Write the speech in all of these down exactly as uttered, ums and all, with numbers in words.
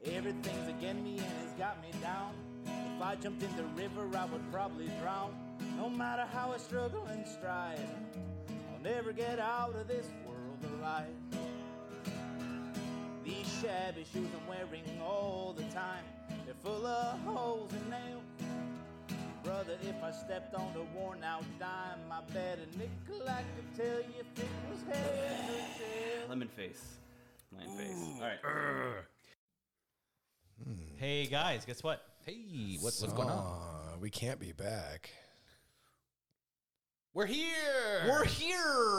Everything's against me and it's got me down. If I jumped in the river, I would probably drown. No matter how I struggle and strive, I'll never get out of this world alive. These shabby shoes I'm wearing all the time, they're full of holes and nails. Brother, if I stepped on a worn out dime, I bet a nickel I could tell you if it was head or tail. Lemon face. Lemon face. All right. Mm. Hey guys, guess what? Hey, what's, what's going on? Uh, we can't be back. We're here. We're here.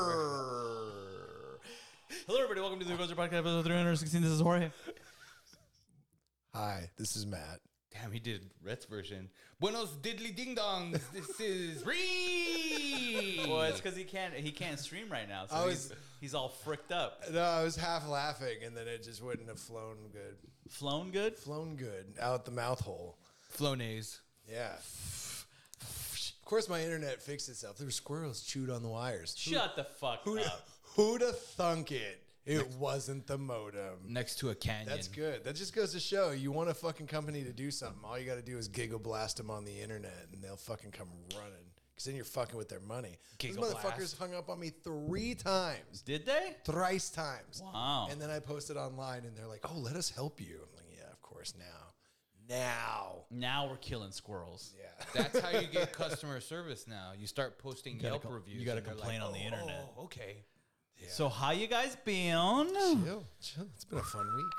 Hello, everybody. Welcome to the Gozer Podcast, episode three sixteen. This is Jorge. Hi, this is Matt. Damn, he did Rhett's version. Buenos diddly ding dongs. This is Reed. Well, it's because he can't he can't stream right now, so I was, he's, he's all fricked up. No, I was half laughing, and then it just wouldn't have flown good. Flown good? Flown good out the mouth hole. Flonase. Yeah. Of course, my internet fixed itself. There were squirrels chewed on the wires. Shut Who, the fuck who'd, up. Who'd have thunk it? It wasn't the modem. Next to a canyon. That's good. That just goes to show you want a fucking company to do something. All you got to do is giggle blast them on the internet, and they'll fucking come running. Because then you're fucking with their money. Giggle These motherfuckers blast. hung up on me three times. Did they? Thrice times. Wow. And then I posted online, and they're like, oh, let us help you. I'm like, yeah, of course, now. Now. Now we're killing squirrels. Yeah. That's how you get customer service now. You start posting gotta Yelp com- reviews. you gotta and they're complain like, on the oh, internet. Oh, okay. Yeah. So how you guys been? Chill, chill. It's been a fun week.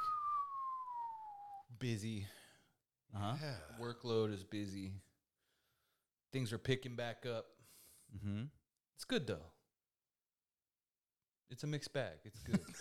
Busy. Uh-huh. Yeah. Workload is busy. Things are picking back up. Mm-hmm. It's good, though. It's a mixed bag. It's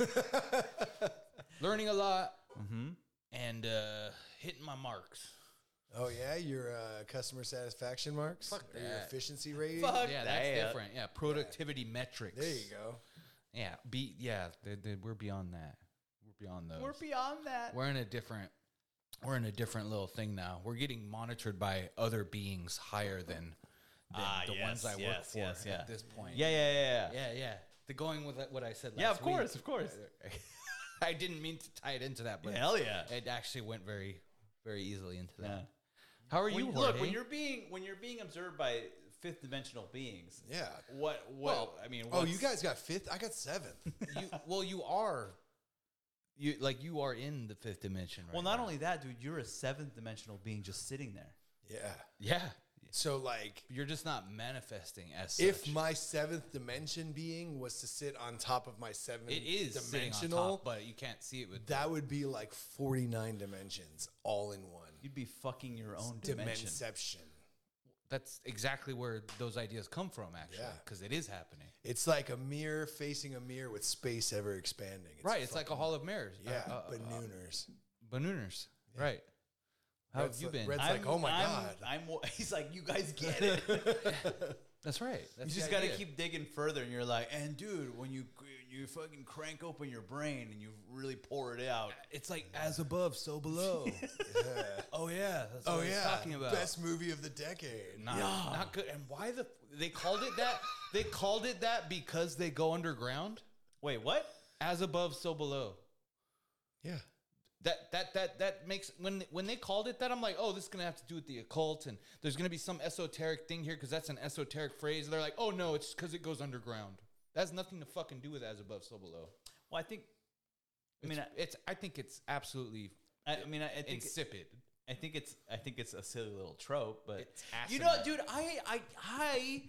good. Learning a lot. Mm-hmm. And uh, hitting my marks. Oh, yeah? Your uh, customer satisfaction marks? Fuck Or your that. efficiency rating? Fuck Yeah, that. that's different. Yeah, productivity metrics. There you go. Yeah, be yeah. They, they, we're beyond that. We're beyond those. We're beyond that. We're in a different. We're in a different little thing now. We're getting monitored by other beings higher than, than Ah, the yes, ones I work yes, for yes, yeah. at this point. Yeah, yeah, yeah, yeah. yeah, yeah. The going with what I said. Last Yeah, of course, week. of course. I didn't mean to tie it into that, but Hell yeah. it actually went very, very easily into that. Yeah. How are you? When, look, Jorge? when you're being when you're being observed by fifth dimensional beings. Yeah. What? What? Well, I mean. Oh, what's- you guys got fifth? I got seventh. you, well, you are. You like you are in the fifth dimension. Right Well, not now. only that, dude. You're a seventh dimensional being just sitting there. Yeah. Yeah. So, like, You're just not manifesting as if such. my seventh dimension being was to sit on top of my seventh It is sitting on dimensional, top, but you can't see it with that would be like forty-nine dimensions all in one. You'd be fucking your own dimension. Dimenception. That's exactly where those ideas come from, actually, Yeah. because it is happening. It's like a mirror facing a mirror with space ever expanding. It's Right, it's like a fucking- hall of mirrors. Yeah, uh, uh, Banooners. Banooners. Right. How Red's have you like- been? Red's I'm- like, oh my I'm- God. I'm. He's like, you guys get it. That's right. That's You the just got to idea. keep digging further, and you're like, and dude, when you you fucking crank open your brain and you really pour it out, It's like as above, so below. Oh yeah, that's what Oh I was yeah, talking about. best movie of the decade. Not, not good. And why the they called it that? They called it that because they go underground. wait, what? As above, so below. Yeah. That that that that makes when when they called it that, I'm like, oh, this is gonna have to do with the occult, and there's gonna be some esoteric thing here because that's an esoteric phrase. They're like, oh no, it's because it goes underground. That has nothing to fucking do with as above, so below. Well, I think. I I mean, mean, I, it's I think it's absolutely I, I mean, I, I think insipid. I think it's I think it's a silly little trope, but It's you know, asinine. dude, I I I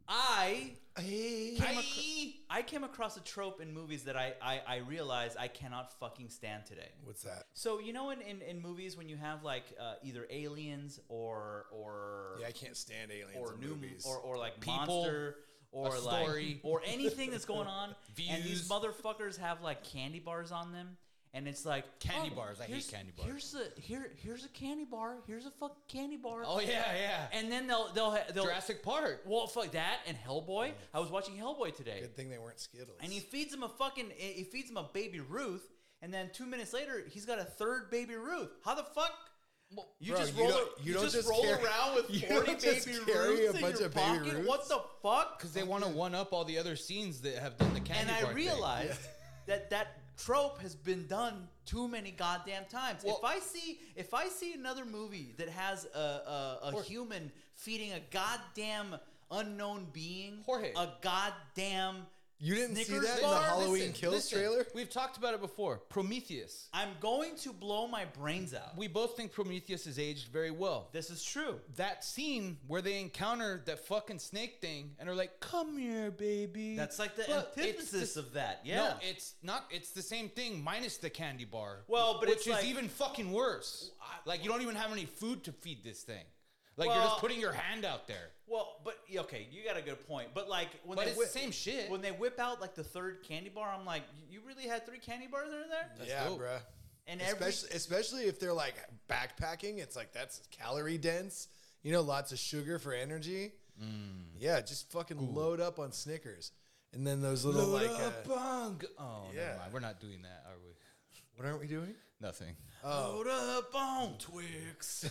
I Hey. came acro- I came across a trope in movies that I, I I realize I cannot fucking stand today. What's that? So you know, in, in, in movies when you have like uh, either aliens or or Yeah, I can't stand aliens or in new movies. or or like People, monster or a like story. or anything that's going on, and these Views. motherfuckers have like candy bars on them. And it's like Candy oh, bars. I hate here's- candy bars. Here's a here here's a candy bar. Here's a fucking candy bar. Oh yeah, yeah. And then they'll they'll ha- they'll Jurassic Park. well fuck that and Hellboy. I was watching Hellboy today, Good thing they weren't Skittles. and he feeds him a fucking he feeds him a baby Ruth, and then two minutes later he's got a third baby Ruth. How the fuck? You Bro, just you roll don't- you, you don't just, just roll carry- around with you forty don't just baby carry Ruths a in bunch your of baby pocket. Ruths? What the fuck? Because they want to one up all the other scenes that have done the candy And bar I thing. realized that that trope has been done too many goddamn times. Well- if I see if I see another movie that has a a, a Or- human feeding a goddamn unknown being Jorge. a goddamn You didn't see Snickers that in the bar? Halloween Listen, Kills listen, trailer? We've talked about it before. Prometheus. I'm going to blow my brains out. We both think Prometheus is aged very well. This is true. That scene where they encounter that fucking snake thing and are like, "Come here, baby." That's like the But it's antithesis the- of that. Yeah. No, it's not. It's the same thing minus the candy bar. Well, but which it's is like- even fucking worse. Like you don't even have any food to feed this thing. Like you're Well- just putting your hand out there. Well, but yeah, okay, you got a good point. But like when But they it's whip, the same shit. when they whip out like the third candy bar, I'm like, you really had three candy bars in there? yeah, dope. bruh. And every Especially, especially if they're like backpacking, it's like that's calorie dense. You know, lots of sugar for energy. Mm. Yeah, just fucking load up on Snickers, and then those little like, uh, bung. Oh, yeah. never mind. We're not doing that, are we? what aren't we doing? Nothing. load up on Twix.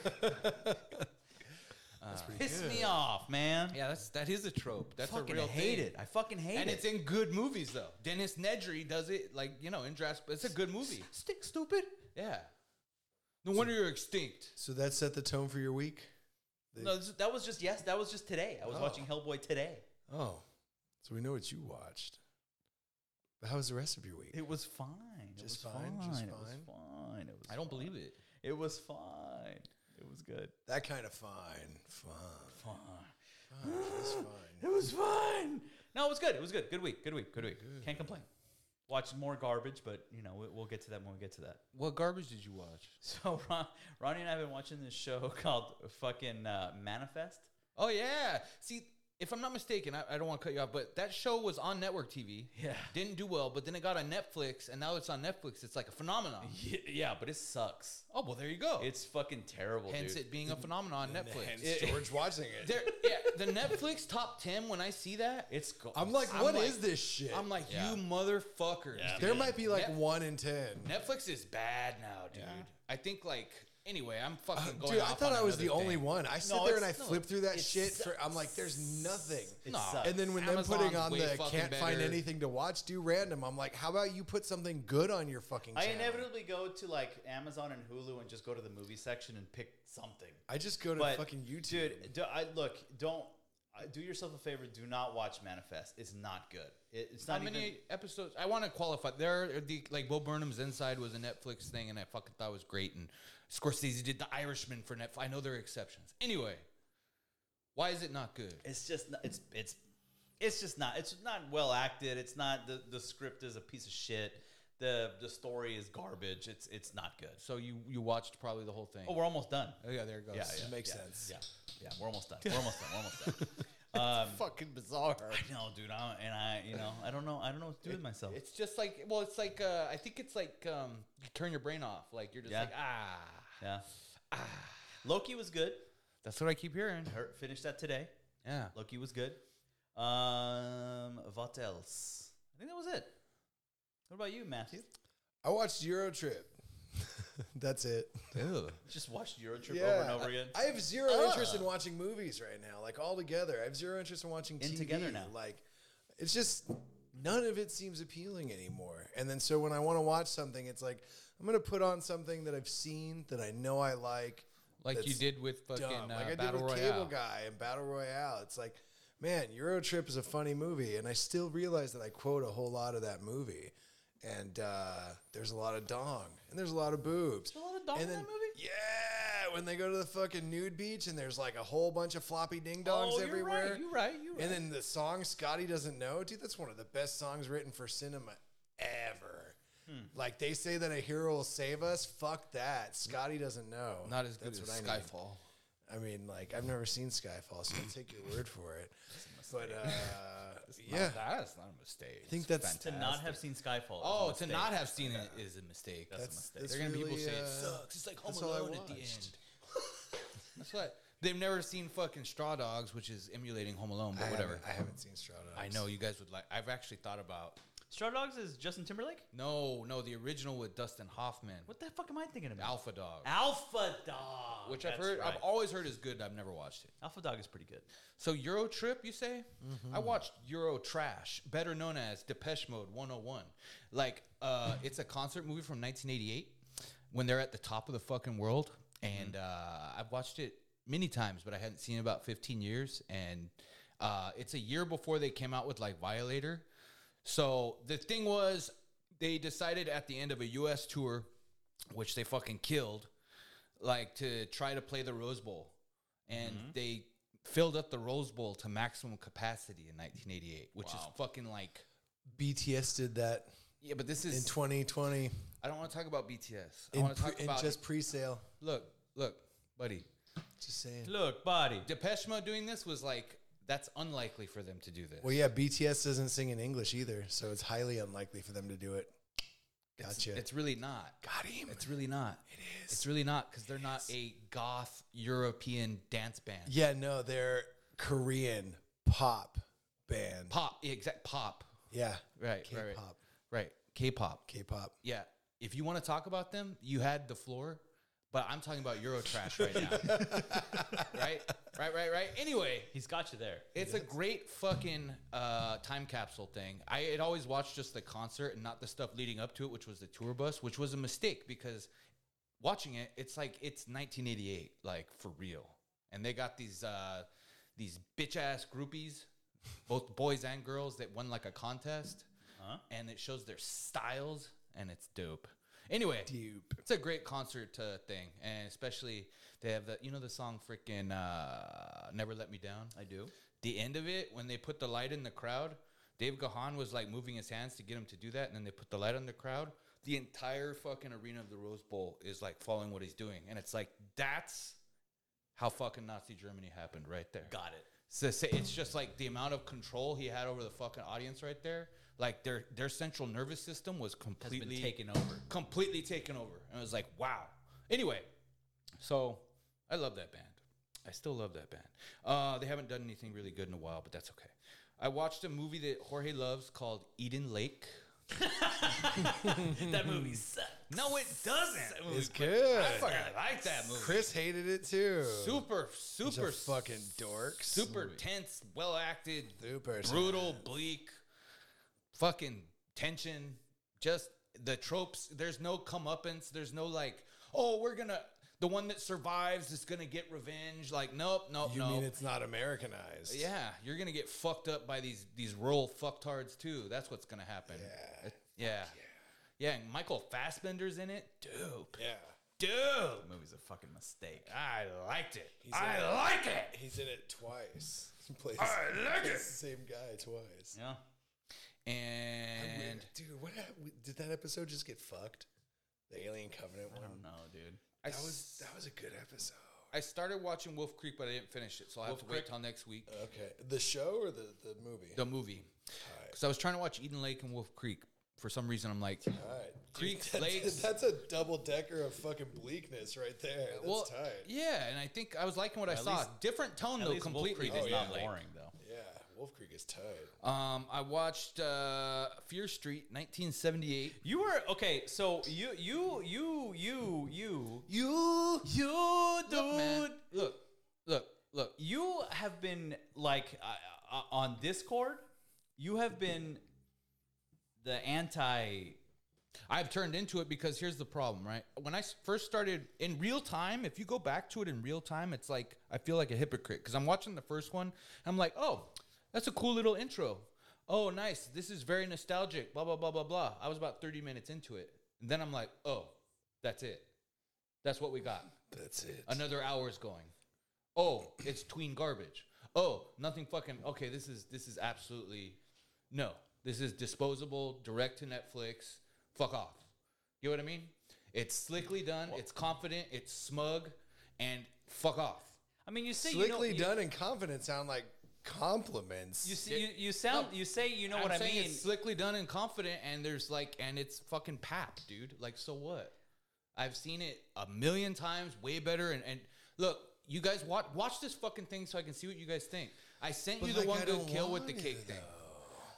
Piss me off, man. Yeah, that's that is a trope. That's fucking a real hate thing. it. I fucking hate And it. it's in good movies though. Dennis Nedry does it like you know in Jurassic. It's a good movie. Stick stupid. Yeah. No wonder you're extinct. So that set the tone for your week. The- No, this- that was just yes. That was just today. I was Oh. watching Hellboy today. Oh, so we know what you watched. But how was the rest of your week? It was fine. It Just was fine, fine. just It was fine? fine. It was. I don't fine. believe it. It was fine. It was good. That kind of fine, fine, Fine. fine, just fine. It was fine. No, it was good. It was good. Good week. Good week. Good week. Can't complain. Watched more garbage, but you know we, we'll get to that when we get to that. What garbage did you watch? So Ron, Ronnie and I have been watching this show called fucking uh, Manifest. Oh yeah. See, if I'm not mistaken, I, I don't want to cut you off, but that show was on network T V. Yeah. Didn't do well, but then it got on Netflix, and now it's on Netflix. It's like a phenomenon. Yeah, yeah, but it sucks. Oh well, there you go. It's fucking terrible, Hence dude. it being a phenomenon on Netflix. Hence It- George watching it. there, yeah, the Netflix top ten. When I see that, It's go- I'm like, I'm what is like- this shit? I'm like, Yeah. you motherfuckers. Yeah, there dude. might be like Net- one in ten. Netflix is bad now, dude. I think like anyway, I'm fucking going. Dude, I off thought on I was the another only thing. one. I sit No, there and I it's- no, flip through that it shit. For, I'm sucks. like, there's nothing. It No. sucks. And then when Amazon's them putting on way the fucking can't find better. anything to watch, do random. I'm like, how about you put something good on your fucking I channel? inevitably go to like Amazon and Hulu and just go to the movie section and pick something. I just go to But fucking YouTube. dude, do, I look. Don't uh, do yourself a favor. Do not watch Manifest. It's not good. It, it's How not many even. episodes? I want to qualify. There, are the like Bo Burnham's Inside was a Netflix thing, and I fucking thought it was great. And Scorsese did The Irishman for Netflix. I know there are exceptions. Anyway, why is it not good? It's just. not- It's it's. It's just not. It's not well acted. It's not. The, the script is a piece of shit. The the story is garbage. It's it's not good. So you you watched probably the whole thing. Oh, we're almost done. Oh, yeah, there it goes. Yeah, yeah, Makes yeah, sense. Yeah, yeah, we're almost done. We're almost done. We're almost done. Um, fucking bizarre. I know, dude. I, and I, you know, I don't know. I don't know what to do with myself. It's just like well, it's like uh, I think it's like um, you turn your brain off. Like you're just Yeah. like ah. Yeah. Loki was good. That's what I keep hearing. Heard, finished that today. Yeah. Loki was good. Um, what else? I think that was it. What about you, Matthew? I watched Euro Trip. That's it. Ew. Just watched Eurotrip over and over again. I, I have zero Ugh. interest in watching movies right now. Like all together, I have zero interest in watching In T V. together now. Like, it's just none of it seems appealing anymore. And then so when I want to watch something, it's like I'm gonna put on something that I've seen that I know I like. Like you that's did with fucking dumb. uh, Like I did Battle with Royale. Cable Guy and Battle Royale. It's like, man, Euro Trip is a funny movie, and I still realize that I quote a whole lot of that movie. And uh, there's a lot of dong, and there's a lot of boobs. There's a lot of dong and in then, that movie? Yeah, when they go to the fucking nude beach, and there's like a whole bunch of floppy ding dongs Oh, you're everywhere. right. You're right. You're right. And then the song Scotty Doesn't Know, dude, that's one of the best songs written for cinema ever. Hmm. Like they say that a hero will save us. Fuck that. Scotty Doesn't Know. Not as good That's as what I need. Skyfall. I mean, like I've never seen Skyfall, so I'll take your word for it. But uh, yeah, That's not a mistake. I think that's to not have seen Skyfall. is a Oh, to mistake. not have seen it is a mistake. That's, That's- a mistake. that's They're gonna people really, say it uh, sucks. It's like Home that's all I Alone at the watched. end. That's what they've never seen fucking Straw Dogs, which is emulating Home Alone, but I whatever. Haven't, I haven't seen Straw Dogs. I know you guys would like. I've actually thought about Straw Dogs is Justin Timberlake? No, no, the original with Dustin Hoffman. What the fuck am I thinking about? Alpha Dog. Alpha Dog. Which I've That's heard, right. I've always heard is good. I've never watched it. Alpha Dog is pretty good. So Euro Trip, you say? Mm-hmm. I watched Euro Trash, better known as Depeche Mode one oh one. Like, uh, it's a concert movie from nineteen eighty-eight when they're at the top of the fucking world. And uh, I've watched it many times, but I hadn't seen it in about fifteen years. And uh, it's a year before they came out with, like, Violator. So the thing was, they decided at the end of a U S tour, which they fucking killed, like, to try to play the Rose Bowl. And mm-hmm. they filled up the Rose Bowl to maximum capacity in nineteen eighty-eight, which wow. is fucking like... B T S did that. Yeah, but this is... in twenty twenty. I don't want to talk about B T S. I in want to pre- talk about... just pre-sale. Look, look, buddy. Just saying. Look, buddy. Depeche Mode doing this was like... That's unlikely for them to do this. Well, yeah, B T S doesn't sing in English either, so it's highly unlikely for them to do it. Gotcha. It's, it's really not. Got him. It's really not. It is. It's really not because they're It not is. a goth European dance band. Yeah, no, they're Korean pop band. Pop, yeah, exact pop. Yeah. Right, K-pop. right, right. Right, K-pop. K-pop. Yeah, if you want to talk about them, you had the floor, but I'm talking about Eurotrash right now. Right, right, right, right. Anyway, He's got you there. it's a great fucking uh, time capsule thing. I had always watched just the concert and not the stuff leading up to it, which was the tour bus, which was a mistake because watching it, it's like it's nineteen eighty-eight, like for real. And they got these uh, these bitch ass groupies, both boys and girls, that won like a contest, Huh? and it shows their styles, and it's dope. Anyway, Dupe. it's a great concert uh, thing, and especially they have the you know the song freaking uh, "Never Let Me Down." I do. The end of it, when they put the light in the crowd, Dave Gahan was like moving his hands to get him to do that, and then they put the light on the crowd. The entire fucking arena of the Rose Bowl is like following what he's doing, and it's like that's how fucking Nazi Germany happened right there. Got it. So it's just like the amount of control he had over the fucking audience right there. Like their their central nervous system was Has completely been taken over. completely taken over. And I was like, wow. Anyway, so I love that band. I still love that band. Uh, they haven't done anything really good in a while, but that's okay. I watched a movie that Jorge loves called Eden Lake. That movie sucks. No, it doesn't. It's good. I fucking like that movie. Chris hated it too. Super, Bunch super of fucking dorks. super tense, well acted, Super brutal, bleak, fucking tension. Just the tropes. There's no comeuppance. There's no like, oh, we're gonna the one that survives is gonna get revenge. Like, nope, nope, You nope. mean it's not Americanized? Yeah, you're gonna get fucked up by these these rural fucktards too. That's what's gonna happen. Yeah. It- yeah, yeah. And Michael Fassbender's in it. Dope, Yeah. dude. The movie's a fucking mistake. I liked it. He's I in it. like it. He's in it twice. He plays, I like plays it. the same guy twice. Yeah. And Dude, what happened? Did that episode just get fucked? The Alien Covenant I one? don't know, dude. I, That s- was that was a good episode. I started watching Wolf Creek, but I didn't finish it, so I have Wolf to wait Creek? till next week. Okay. The show or the, the movie? The movie, Alright. because I was trying to watch Eden Lake and Wolf Creek. For some reason, I'm like, All right. Creek, that's, lakes. That's a double decker of fucking bleakness right there. That's well, tight. yeah, and I think I was liking what I At saw. least- Different tone At though, least Wolf completely. Creek is Oh, not yeah. boring, though. Yeah, Wolf Creek is tight. Um, I watched uh, Fear Street, nineteen seventy-eight. You were okay. So you, you, you, you, you, You, you, dude. look, man, look, look, look. You have been like uh, uh, on Discord. You have been the anti. I've turned into it because here's the problem, right? When I s- first started in real time, if you go back to it in real time, it's like I feel like a hypocrite because I'm watching the first one. I'm like, oh, that's a cool little intro. Oh, nice. This is very nostalgic. Blah blah blah blah blah. I was about thirty minutes into it, and then I'm like, oh, that's it. That's what we got. That's it. Another hour's going. Oh, it's tween garbage. Oh, nothing fucking. Okay, this is this is absolutely no. This is disposable, direct to Netflix. Fuck off. You know what I mean? It's slickly done. It's confident. It's smug, and fuck off. I mean, you say Slickly you know, done and confident sound like compliments. You, you, see, you, you sound. You say you know I'm what I saying mean. It's slickly done and confident, and there's like, and it's fucking pap, dude. Like, so what? I've seen it a million times, way better. And, and look, you guys watch watch this fucking thing so I can see what you guys think. I sent But you the like, one I good don't kill with the want cake it, thing. though.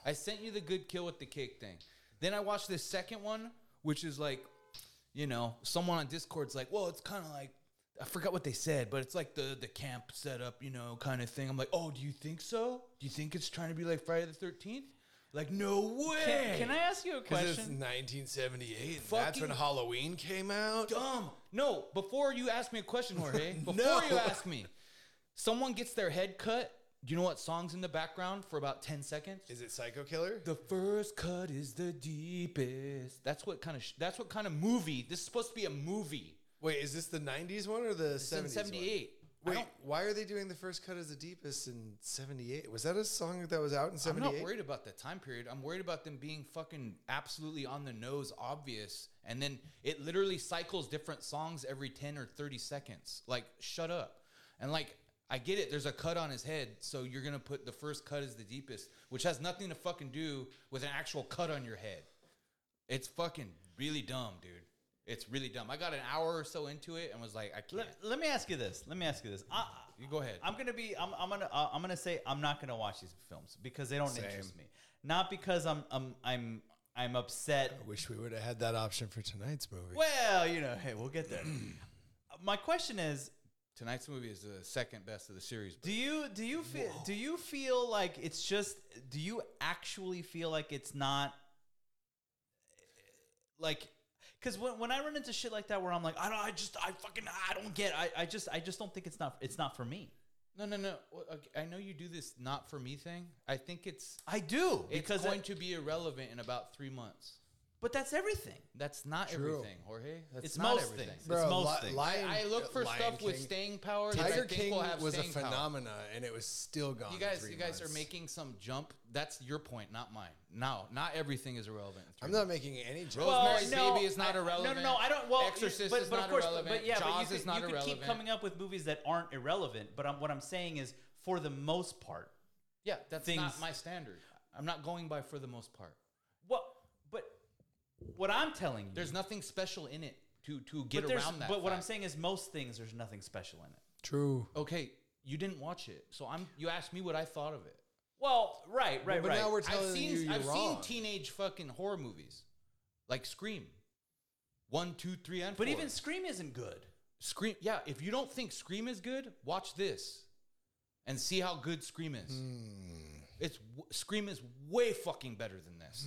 I sent you the good kill with the cake thing. Then I watched this second one, which is like, you know, someone on Discord's like, well, it's kind of like, I forgot what they said, but it's like the the camp setup, you know, kind of thing. I'm like, oh, do you think so? Do you think it's trying to be like Friday the thirteenth? Like, no way. Can, can I ask you a Because it's question? nineteen seventy-eight. And that's when Fucking Halloween came out. Dumb. No, before you ask me a question, Jorge, before No. you ask me, someone gets their head cut. Do you know what song's in the background for about ten seconds? Is it Psycho Killer? The first cut is the deepest. That's what kind of sh- that's what kind of movie. This is supposed to be a movie. Wait, is this the nineties one or the It's in seventies one? seventy-eight. I Wait, don't- why are they doing the first cut as the deepest in seventy-eight? Was that a song that was out in I'm seventy-eight? not worried about the time period. I'm worried about them being fucking absolutely on the nose obvious. And then it literally cycles different songs every ten or thirty seconds. Like, shut up. And like, I get it. There's a cut on his head. So you're going to put the first cut as the deepest, which has nothing to fucking do with an actual cut on your head. It's fucking really dumb, dude. It's really dumb. I got an hour or so into it and was like, I can't. Let, let me ask you this. Let me ask you this. I, You go ahead. I'm gonna be. I'm, I'm gonna. Uh, I'm gonna say I'm not gonna watch these films because they don't Same. interest me. Not because I'm. I'm. I'm. I'm upset. I wish we would have had that option for tonight's movie. Well, you know, hey, we'll get there. My question is, Tonight's movie is the second best of the series. do you do you feel do you feel like it's just do you actually feel like it's not like because when, when I run into shit like that where I'm like I don't I just I fucking I don't get I, I just I just don't think it's not it's not for me. No, no, no. Well, okay, I know you do this not for me thing. I think it's I do it's because going I- to be irrelevant in about three months. but that's everything. That's not True. everything, Jorge. That's It's not most everything. things. Bro, it's most Li- things. Lion- I look for Lion stuff with King- staying power. that I Tiger think King will have was a staying power. phenomena, and it was still gone. You in guys, three you guys months. are making some jump. That's your point, not mine. No, not everything is irrelevant. in three I'm months. not making any jokes. Rosemary's no, Baby is not I- irrelevant. No, no, no. I don't. Well, Exorcist but, is but not of course, irrelevant. But yeah, Jaws but you could, is not you could keep irrelevant. coming up with movies that aren't irrelevant. But I'm, what I'm saying is, for the most part, Yeah, that's things- not my standard. I'm not going by for the most part. what? But what I'm telling you, There's nothing special in it to to get but there's- around that. But what I'm fact. saying is, most things there's nothing special in it. True. Okay, you didn't watch it, so I'm. You asked me what I thought of it. Well, right, right, but right. now we're I've telling seen you you're I've wrong. seen teenage fucking horror movies, like Scream, one, two, three, and but four. even Scream isn't good. Scream. Yeah, if you don't think Scream is good, watch this, and see how good Scream is. Hmm. It's w- Scream is way fucking better than this.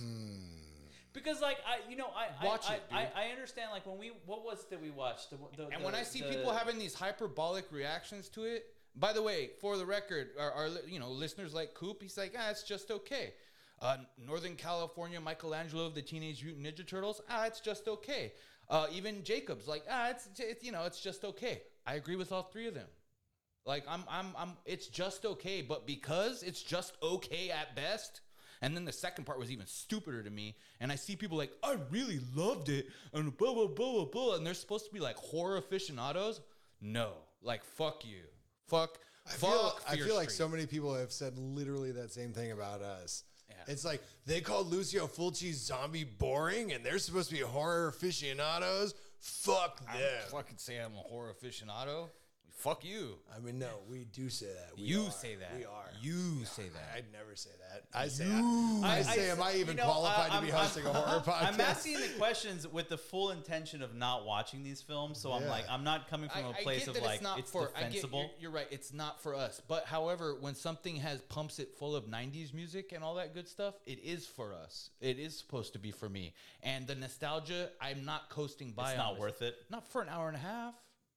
Because like I, you know, I Watch I, it, I, dude. I, I understand. Like when we, what was that we watched? The, the, And the- when I see the- people having these hyperbolic reactions to it, by the way, for the record, our, our li- you know listeners like Coop, he's like, ah, it's just okay. Uh, Northern California, Michelangelo of the Teenage Mutant Ninja Turtles, ah, it's just okay. Uh, even Jacob's like, ah, it's, it's you know, it's just okay. I agree with all three of them. Like I'm, I'm, I'm. It's just okay, but because it's just okay at best. And then the second part was even stupider to me. And I see people like, I really loved it, and blah blah blah blah blah. And they're supposed to be like horror aficionados. No, like fuck you, fuck, I fuck. feel, I Fear feel like Street. so many people have said literally that same thing about us. Yeah. It's like they called Lucio Fulci's zombie boring, and they're supposed to be horror aficionados. Fuck them. I'm fucking say I'm a horror aficionado. Fuck you. I mean, no, we do say that. We You are. say that. We are. You say that. I'd never say that. I say, I, I say, am I you even know, qualified I- to be I'm- hosting a horror podcast? I'm asking the questions with the full intention of not watching these films. So I'm Yeah. like, I'm not coming from a place get of that like it's not it's for. I get, defensible. you're, you're right. It's not for us. But however, when something has pumps it full of nineties music and all that good stuff, it is for us. It is supposed to be for me. And the nostalgia, I'm not coasting by. It's on not this. worth it. Not for an hour and a half.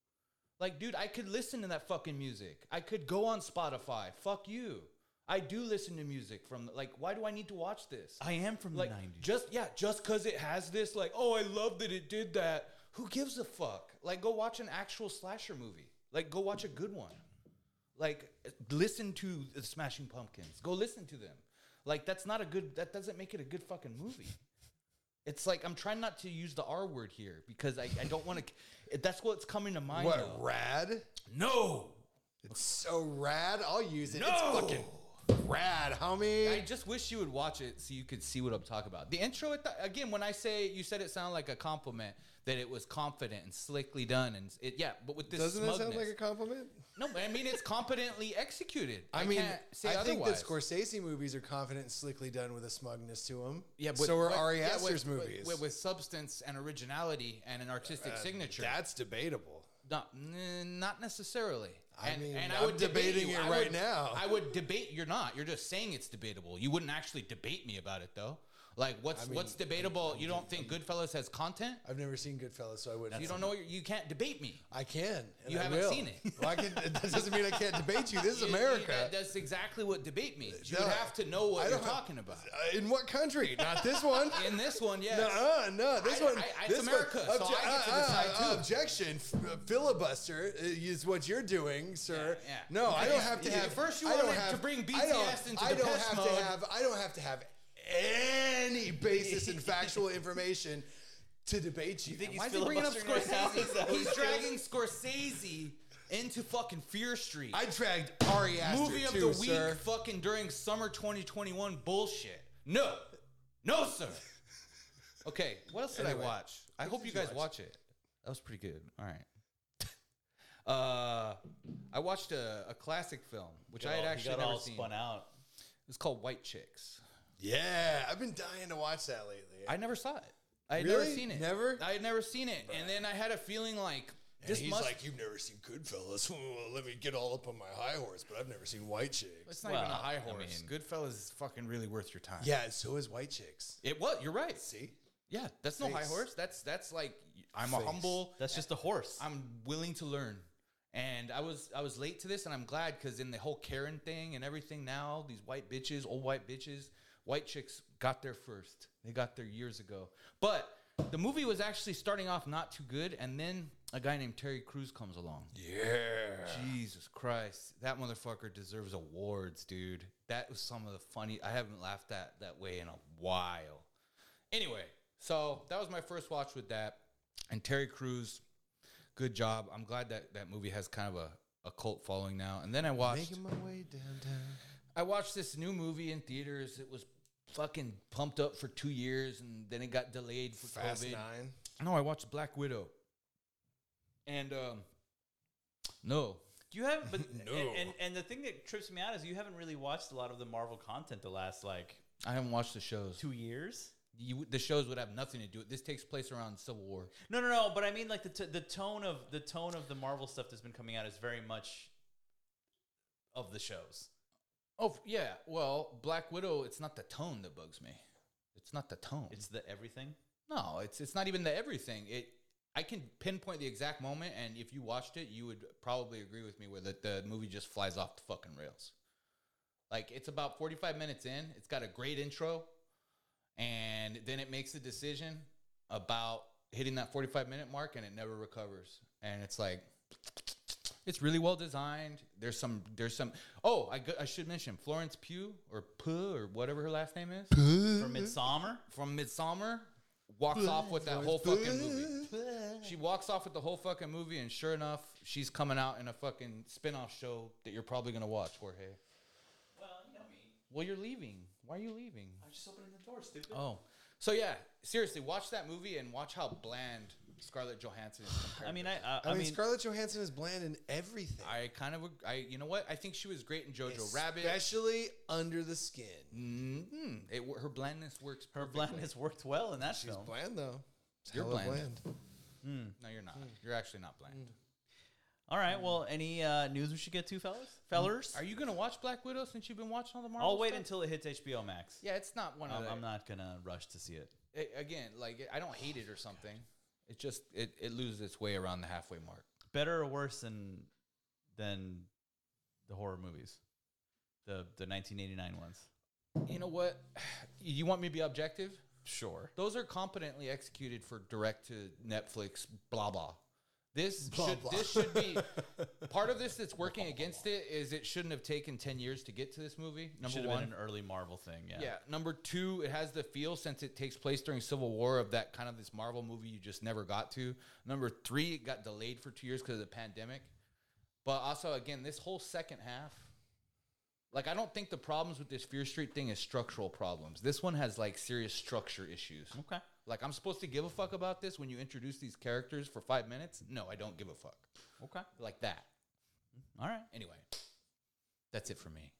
Like, dude, I could listen to that fucking music. I could go on Spotify. Fuck you. I do listen to music from like. Why do I need to watch this? I am from like the nineties. just yeah, just because it has this like, oh, I love that it did that. Who gives a fuck? Like, go watch an actual slasher movie. Like, go watch a good one. Like, listen to the Smashing Pumpkins. Go listen to them. Like, that's not a good. That doesn't make it a good fucking movie. It's like I'm trying not to use the R word here because I, I don't want to. That's what's coming to mind. What, though. rad? No. It's so rad. I'll use it. No. It's fucking Rad, homie. I just wish you would watch it so you could see what I'm talking about. The intro, at the, again, when I say you said it sounded like a compliment, that it was confident and slickly done, and it yeah, but with this Doesn't smugness, that sound like a compliment? no, but I mean it's competently executed. I, I mean, can't say I otherwise. think that Scorsese movies are confident and slickly done with a smugness to them. Yeah, but, so are but- Ari yeah, Aster's with, movies. with, with substance and originality and an artistic Uh, signature. That's debatable. Not, n- not necessarily. I and, mean, and I'm I would debate debating you. it I right would- now. I would debate. You're not. You're just saying it's debatable. You wouldn't actually debate me about it, though. Like, what's I mean, what's debatable? You don't think Goodfellas has content? I've never seen Goodfellas, so I wouldn't. You don't know. You can't debate me. I can. and You I haven't will. seen it. Well, I can, that doesn't mean I can't debate you. This is You- you- America. that- that's exactly what debate means. You No, would have to know I what you're don't have- talking about. Uh, in what country? Not this one. In this one, yes. No, no, this I- one. I- I- this it's America, one, so I get to decide, uh, too. Objection, F- uh, filibuster uh, is what you're doing, sir. Yeah, yeah. No, I don't have to Yeah, have. first you I don't wanted to have- bring I don't- B T S into I don't Depeche have Mode. to have. I don't have to have any basis in factual information to debate you. think Why is He's he bringing up filibustering right now? Is that Scorsese? what He's he's dragging Scorsese into fucking Fear Street. I dragged Ari Aster Movie of too, the week, sir. fucking during summer twenty twenty-one bullshit. No, no, sir. Okay, what else did Anyway, I watch? I what hope did you you guys watch? watch it. That was pretty good. All right. Uh, I watched a, a classic film, which I had actually got never all seen. spun out. It's called White Chicks. Yeah, I've been dying to watch that lately. I never saw it. I had never Really? seen it. Never? I had never seen it, and then I had a feeling like And this he's must. like, you've never seen Goodfellas. Well, let me get all up on my high horse, but I've never seen White Chicks. it's not even a Well, high I horse. mean- Goodfellas is fucking really worth your time. Yeah, and so is White Chicks. It was. You're right. See? Yeah, that's no high Face. horse. That's that's like I'm a Face. humble. That's just a horse. I'm willing to learn, and I was I was late to this, and I'm glad because in the whole Karen thing and everything now, these white bitches, old white bitches, white chicks got there first. They got there years ago, but the movie was actually starting off not too good, and then a guy named Terry Crews comes along. Yeah. Jesus Christ, that motherfucker deserves awards, dude. That was some of the funny. I haven't laughed at that way in a while. Anyway, so that was my first watch with that, and Terry Crews, good job. I'm glad that that movie has kind of a, a cult following now. And then I watched Making my way downtown. I watched this new movie in theaters. It was fucking pumped up for two years, and then it got delayed for Fast COVID. Nine. No, I watched Black Widow, and um, no. You have, but No. and, and and the thing that trips me out is you haven't really watched a lot of the Marvel content the last like I haven't watched the shows. two years. You, the shows would have nothing to do with it. This takes place around Civil War. No, no, no. But I mean, like the t- the tone of the tone of the Marvel stuff that's been coming out is very much of the shows. Oh f- yeah, well, Black Widow. It's not the tone that bugs me. It's not the tone. It's the everything. no, it's it's not even the everything. It. I can pinpoint the exact moment, and if you watched it, you would probably agree with me with it. The movie just flies off the fucking rails. Like it's about forty-five minutes in. It's got a great intro, and then it makes a decision about hitting that forty-five minute mark, and it never recovers. And it's like. It's really well designed. There's some. There's some. Oh, I, go- I should mention Florence Pugh or Puh or whatever her last name is For Midsummer. from Midsummer. Walks off with that whole fucking movie. She walks off with the whole fucking movie, and sure enough, she's coming out in a fucking spin-off show that you're probably gonna watch, Jorge. Well, you know me. Well, you're leaving. Why are you leaving? I'm just opening the door, stupid. Oh, so yeah, seriously, watch that movie and watch how bland Scarlett Johansson is compared. I mean, to- I, I, I, I mean, mean, Scarlett Johansson is bland in everything. I kind of, ag- I, you know what? I think she was great in Jojo Rabbit. Especially under the skin. Mm-hmm. It, wo- her blandness works. her perfectly. blandness worked well in that She's film. bland, though. You're Hella bland. Hmm. No, you're not. You're actually not bland. All right. Well, any uh, news we should get to, fellas? Fellers? Are you gonna watch Black Widow since you've been watching all the Marvel? I'll wait stuff? until it hits H B O Max. Yeah, it's not one of I'm, the. I'm not gonna rush to see it. it- again, like I don't hate it or something. It just it, it loses its way around the halfway mark. Better or worse than than the horror movies, the the nineteen eighty-nine ones. You know what? You want me to be objective? Sure. Those are competently executed for direct to Netflix. Blah blah. This Blah, should blah. this should be part of this that's working against it is it shouldn't have taken ten years to get to this movie. Number Should have one, been an early Marvel thing. Yeah. yeah. Number two, it has the feel since it takes place during Civil War of that kind of this Marvel movie you just never got to. Number three, it got delayed for two years because of the pandemic. But also, again, this whole second half, Like, I don't think the problems with this Fear Street thing is structural problems. This one has, like, serious structure issues. Okay. Like, I'm supposed to give a fuck about this when you introduce these characters for five minutes? No, I don't give a fuck. Okay. Like that. All right. Anyway, that's it for me.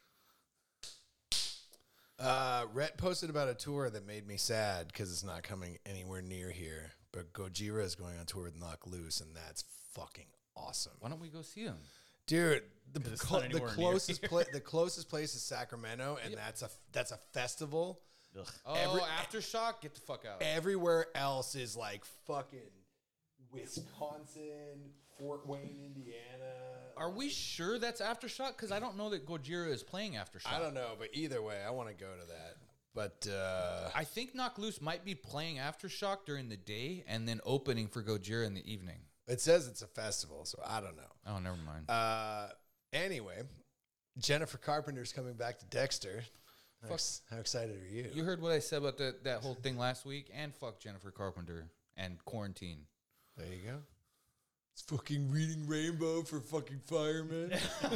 Uh, Rhett posted about a tour that made me sad because it's not coming anywhere near here. But Gojira is going on tour with Knock Loose, and that's fucking awesome. Why don't we go see him? Dude, the, it's clo- not the anywhere near closest here. pla- the closest place is Sacramento, and that's a that's a festival. Ugh. Oh, Every- Aftershock? Get the fuck out. Everywhere else is like fucking Wisconsin, Fort Wayne, Indiana. Are we sure that's Aftershock? Because I don't know that Gojira is playing Aftershock. I don't know, but either way, I want to go to that. But uh, I think Knock Loose might be playing Aftershock during the day and then opening for Gojira in the evening. it says it's a festival, so I don't know. Oh, never mind. Uh, anyway, Jennifer Carpenter's coming back to Dexter. How, ex- how excited are you? You heard what I said about that that whole thing last week, and fuck Jennifer Carpenter and quarantine. There you go. It's fucking Reading Rainbow for fucking firemen.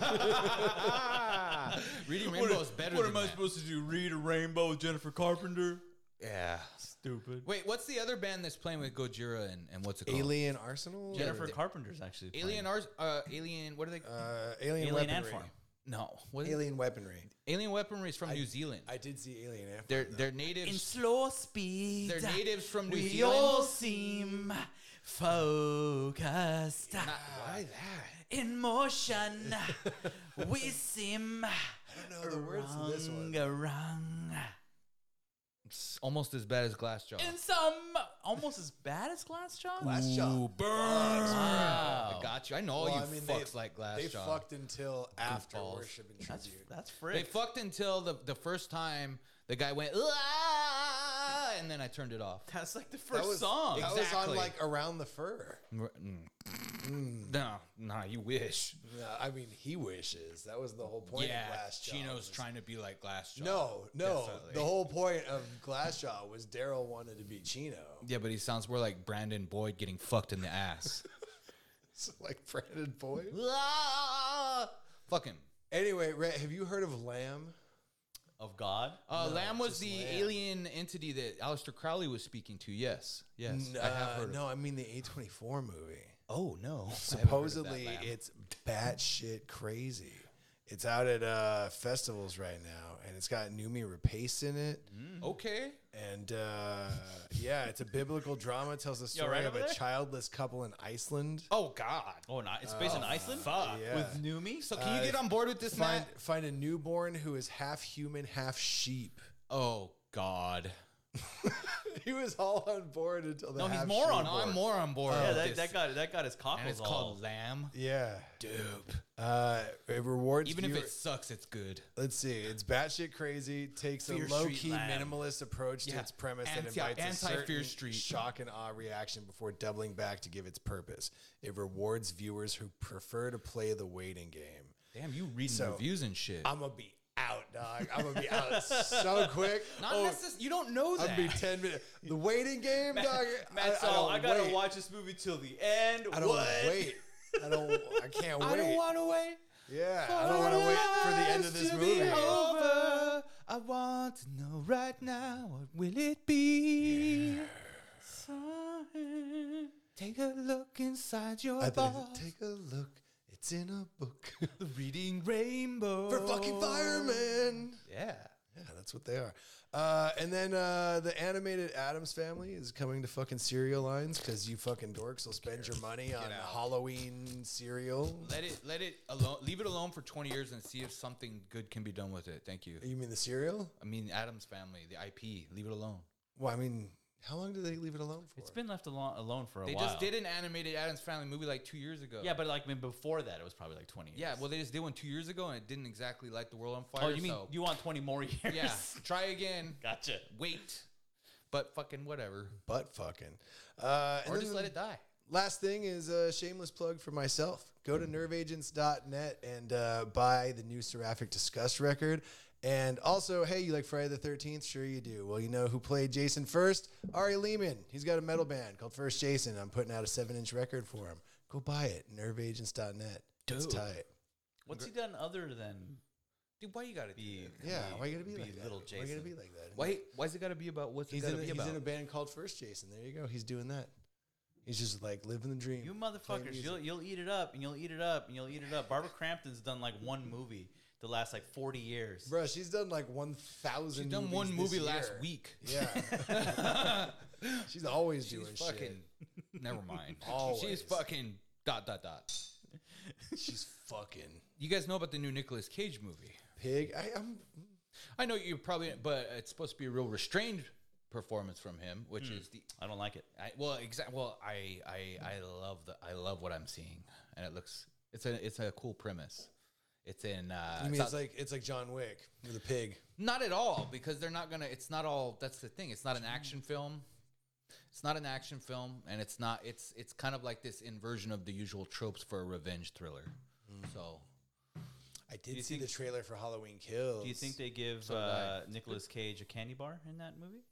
Reading Rainbow is better than that. supposed to do? Read a Rainbow with Jennifer Carpenter? Yeah. Stupid. Wait, what's the other band that's playing with Gojira and, and what's it called? Alien Arsenal? Jennifer Or- Carpenter's actually Alien playing. Ars uh Alien what are they Uh, Alien, Alien Weaponry. Ant Farm. No. What is it? Alien Weaponry. Alien Weaponry is from New Zealand. I did see Alien Ant Farm. they're though. they're natives In slow speed, they're natives from New we Zealand. all seem focused. Not- why that? In motion, we seem I don't know the words to this one. wrong. It's almost as bad as Glassjaw. In some, almost as bad as Glassjaw. Glassjaw. burn. Wow. I got you. I know all Well, you I mean, fucks they, like They Glassjaw. fucked until after Goofballs. Worship and That's Tribute. that's They frick. fucked until the, the first time the guy went, "Ah," and then I turned it off. That's like the That first was, song. That was Exactly. on like Around the Fur. Mm. No, nah, you wish. No, I mean, he wishes. That was the whole point Yeah, of Glassjaw. Chino's was- trying to be like Glassjaw. No, no. Definitely. The whole point of Glassjaw was Daryl wanted to be Chino. Yeah, but he sounds more like Brandon Boyd getting fucked in the ass. So like Brandon Boyd. Ah! Fuck him. Anyway, Rhett, have you heard of Lamb? Of God. Uh, No, Lamb was just the Lamb. alien entity that Aleister Crowley was speaking to. Yes, yes, N- I have uh, heard. Of No, I mean the A twenty-four movie. Oh no! Supposedly, it's batshit crazy. It's out at uh, festivals right now, and it's got Noomi Rapace in it. okay. And uh, yeah, it's a biblical drama. It tells the story right of over a there? childless couple in Iceland. Oh God. Oh, no, it's based in Iceland. fuck. Yeah. With Numi. So can you get on board with this, Find Matt? find a newborn who is half human, half sheep. Oh God. He was all on board until the No, he's half more sheep on No, board. I'm more on board. yeah, with that, this. that got that got his cockles and it's all. called Lamb. Yeah, Dope. uh, it rewards. Even if viewer- it sucks, it's good. let's see, it's batshit crazy. Takes Fear a low Street key Lamb. minimalist approach to Yeah. its premise that Anti- invites a anti-Fear certain Street. shock and awe reaction before doubling back to give its purpose. It rewards viewers who prefer to play the waiting game. Damn, you reading So, reviews and shit. I'm gonna be out, dog. I'm gonna be out so quick. Not Oh, necess- You don't know I'm that. gonna be ten minutes. The waiting game, dog. Matt's I, I all, don't I gotta wait. watch this movie till the end. I don't what? wait. I don't. I can't wait. I don't want to wait. Yeah, I don't want to wait for the end of this to movie. Be over. I want to know right now, what will it be? Take a look inside your I thoughts. think, take a look. It's in a book The Reading Rainbow. for fucking firemen. Yeah. Yeah, that's what they are. Uh, and then uh, the animated Addams Family is coming to fucking cereal lines because you fucking dorks will spend your money on Halloween cereal. Let it let it alone. Leave it alone for twenty years and see if something good can be done with it. Thank you. You mean the cereal? I mean, Adam's Family, the I P. Leave it alone. Well, I mean, how long do they leave it alone for? It's been left alone, alone for a They while. just did an animated Adam's Family movie like two years ago. Yeah, but like I mean, before that, it was probably like twenty years. yeah. Well, they just did one two years ago and it didn't exactly light the world on fire. Oh, you mean so- you want twenty more years? yeah. Try again. Gotcha. Wait. But fucking whatever. Butt fucking. Uh, and Or then just the let it die. Last thing is a shameless plug for myself. Go to nerve agents dot net and uh, buy the new Seraphic Disgust record. And also, hey, you like Friday the thirteenth? Sure you do. Well, you know who played Jason first? Ari Lehman. He's got a metal band called First Jason. I'm putting out a seven-inch record for him. Go buy it. nerve agents dot net. It's Dope. tight. What's he done other than? Dude, why you gotta Be, do that? Yeah, be- why you gotta be, be like that? little Why Jason? you gotta be like that? Why? Why's it gotta be about what's He's it in, gotta a, be he's about? in a band called First Jason. There you go. He's doing that. He's just like living the dream. You playing motherfuckers, music. you'll you'll eat it up and you'll eat it up and you'll eat it up. Barbara Crampton's done like one movie the last like forty years. Bro, she's done like one thousand. She's done movies one this movie year. last week. Yeah. She's always She's doing fucking. shit. Never mind. Always. She's fucking dot dot dot. She's fucking You guys know about the new Nicolas Cage movie? pig. I, I'm. I know you probably, but it's supposed to be a real restrained performance from him, which is the. I don't like it. I, well, exactly. Well, I, I, I love the. I love what I'm seeing, and it looks. It's a. It's a cool premise. It's in. Uh, I mean, it's it's not- like it's like John Wick with a pig. Not at all, because they're not gonna. It's not all. That's the thing. It's not an action film. It's not an action film, and it's not. It's it's kind of like this inversion of the usual tropes for a revenge thriller. So I did you see think- the trailer for Halloween Kills. Do you think they give So did uh, I. Nicolas Cage a candy bar in that movie?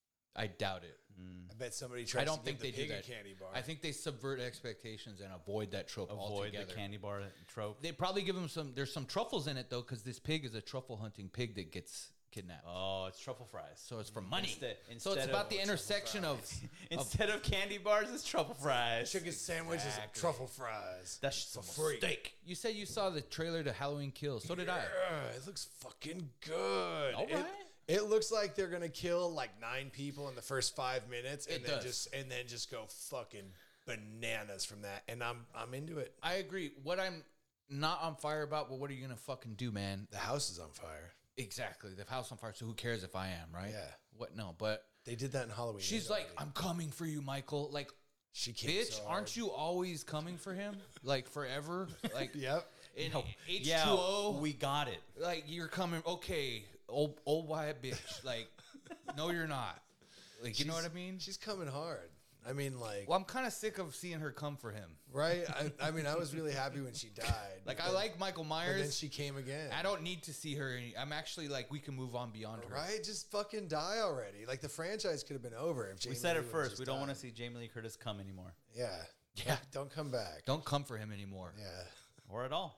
I doubt it. I bet somebody tries I don't to think give they the do pig that. a candy bar. I think they subvert expectations and avoid that trope Avoid altogether. the candy bar trope. They probably give him some. There's some truffles in it though, because this pig is a truffle hunting pig that gets kidnapped. Oh, it's truffle fries. So it's for money. Instead- so it's instead about of- the intersection of. Instead of candy bars, it's truffle fries. chicken sandwiches and Exactly. truffle fries. That's just a free. steak. You said you saw the trailer to Halloween Kills. So did I. Yeah, it looks fucking good. All It- right. It, looks like they're gonna kill like nine people in the first five minutes, and It then does. just and then just go fucking bananas from that. And I'm I'm into it. I agree. What I'm not on fire about, but what are you gonna fucking do, man? The house is on fire. Exactly. The house on fire. So who cares if I am, right? Yeah. What? No, but They did that in Halloween. she's eight like, already. I'm coming for you, Michael. Like, she came bitch, so aren't hard. you always coming for him? Like forever? Like, Yep. in H two Yeah, O, we got it. like you're coming. Okay, old old white bitch. Like, no, you're not. Like, you know what I mean? She's coming hard. I mean, like, Well, I'm kind of sick of seeing her come for him. right? I, I mean, I was really happy when she died. Like, but I then- like Michael But then Myers. she came again. I don't need to see her. Any, I'm actually like, we can move on beyond her. Right? Just fucking die already. Like the franchise could have been over if Jamie We said Lee it would've first. just We don't want to died. see Jamie Lee Curtis come anymore, Yeah. Yeah. Don't come back. Don't come for him anymore. Yeah. or at all.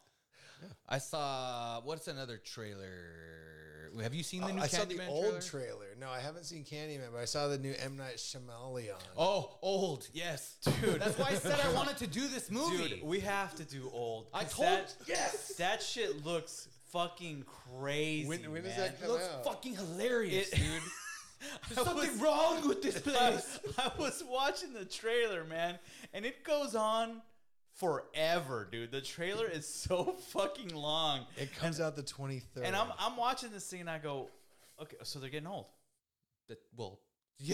I saw what's another trailer? Have you seen the new Uh, I saw the Candyman old trailer? trailer. No, I haven't seen Candyman, but I saw the new M Night Shyamalan. Oh, old. Yes, dude. That's why I said I wanted to do this movie. Dude, we have to do old. I 'cause told- that, yes! that shit looks fucking crazy. When- when does man. that It come looks out? fucking hilarious, It- dude. There's I something was- wrong with this place. I was watching the trailer, man, and it goes on forever, dude. The trailer is so fucking long. It comes out the twenty-third. And I'm I'm watching this thing and I go, okay, so they're getting old. That, well, yeah.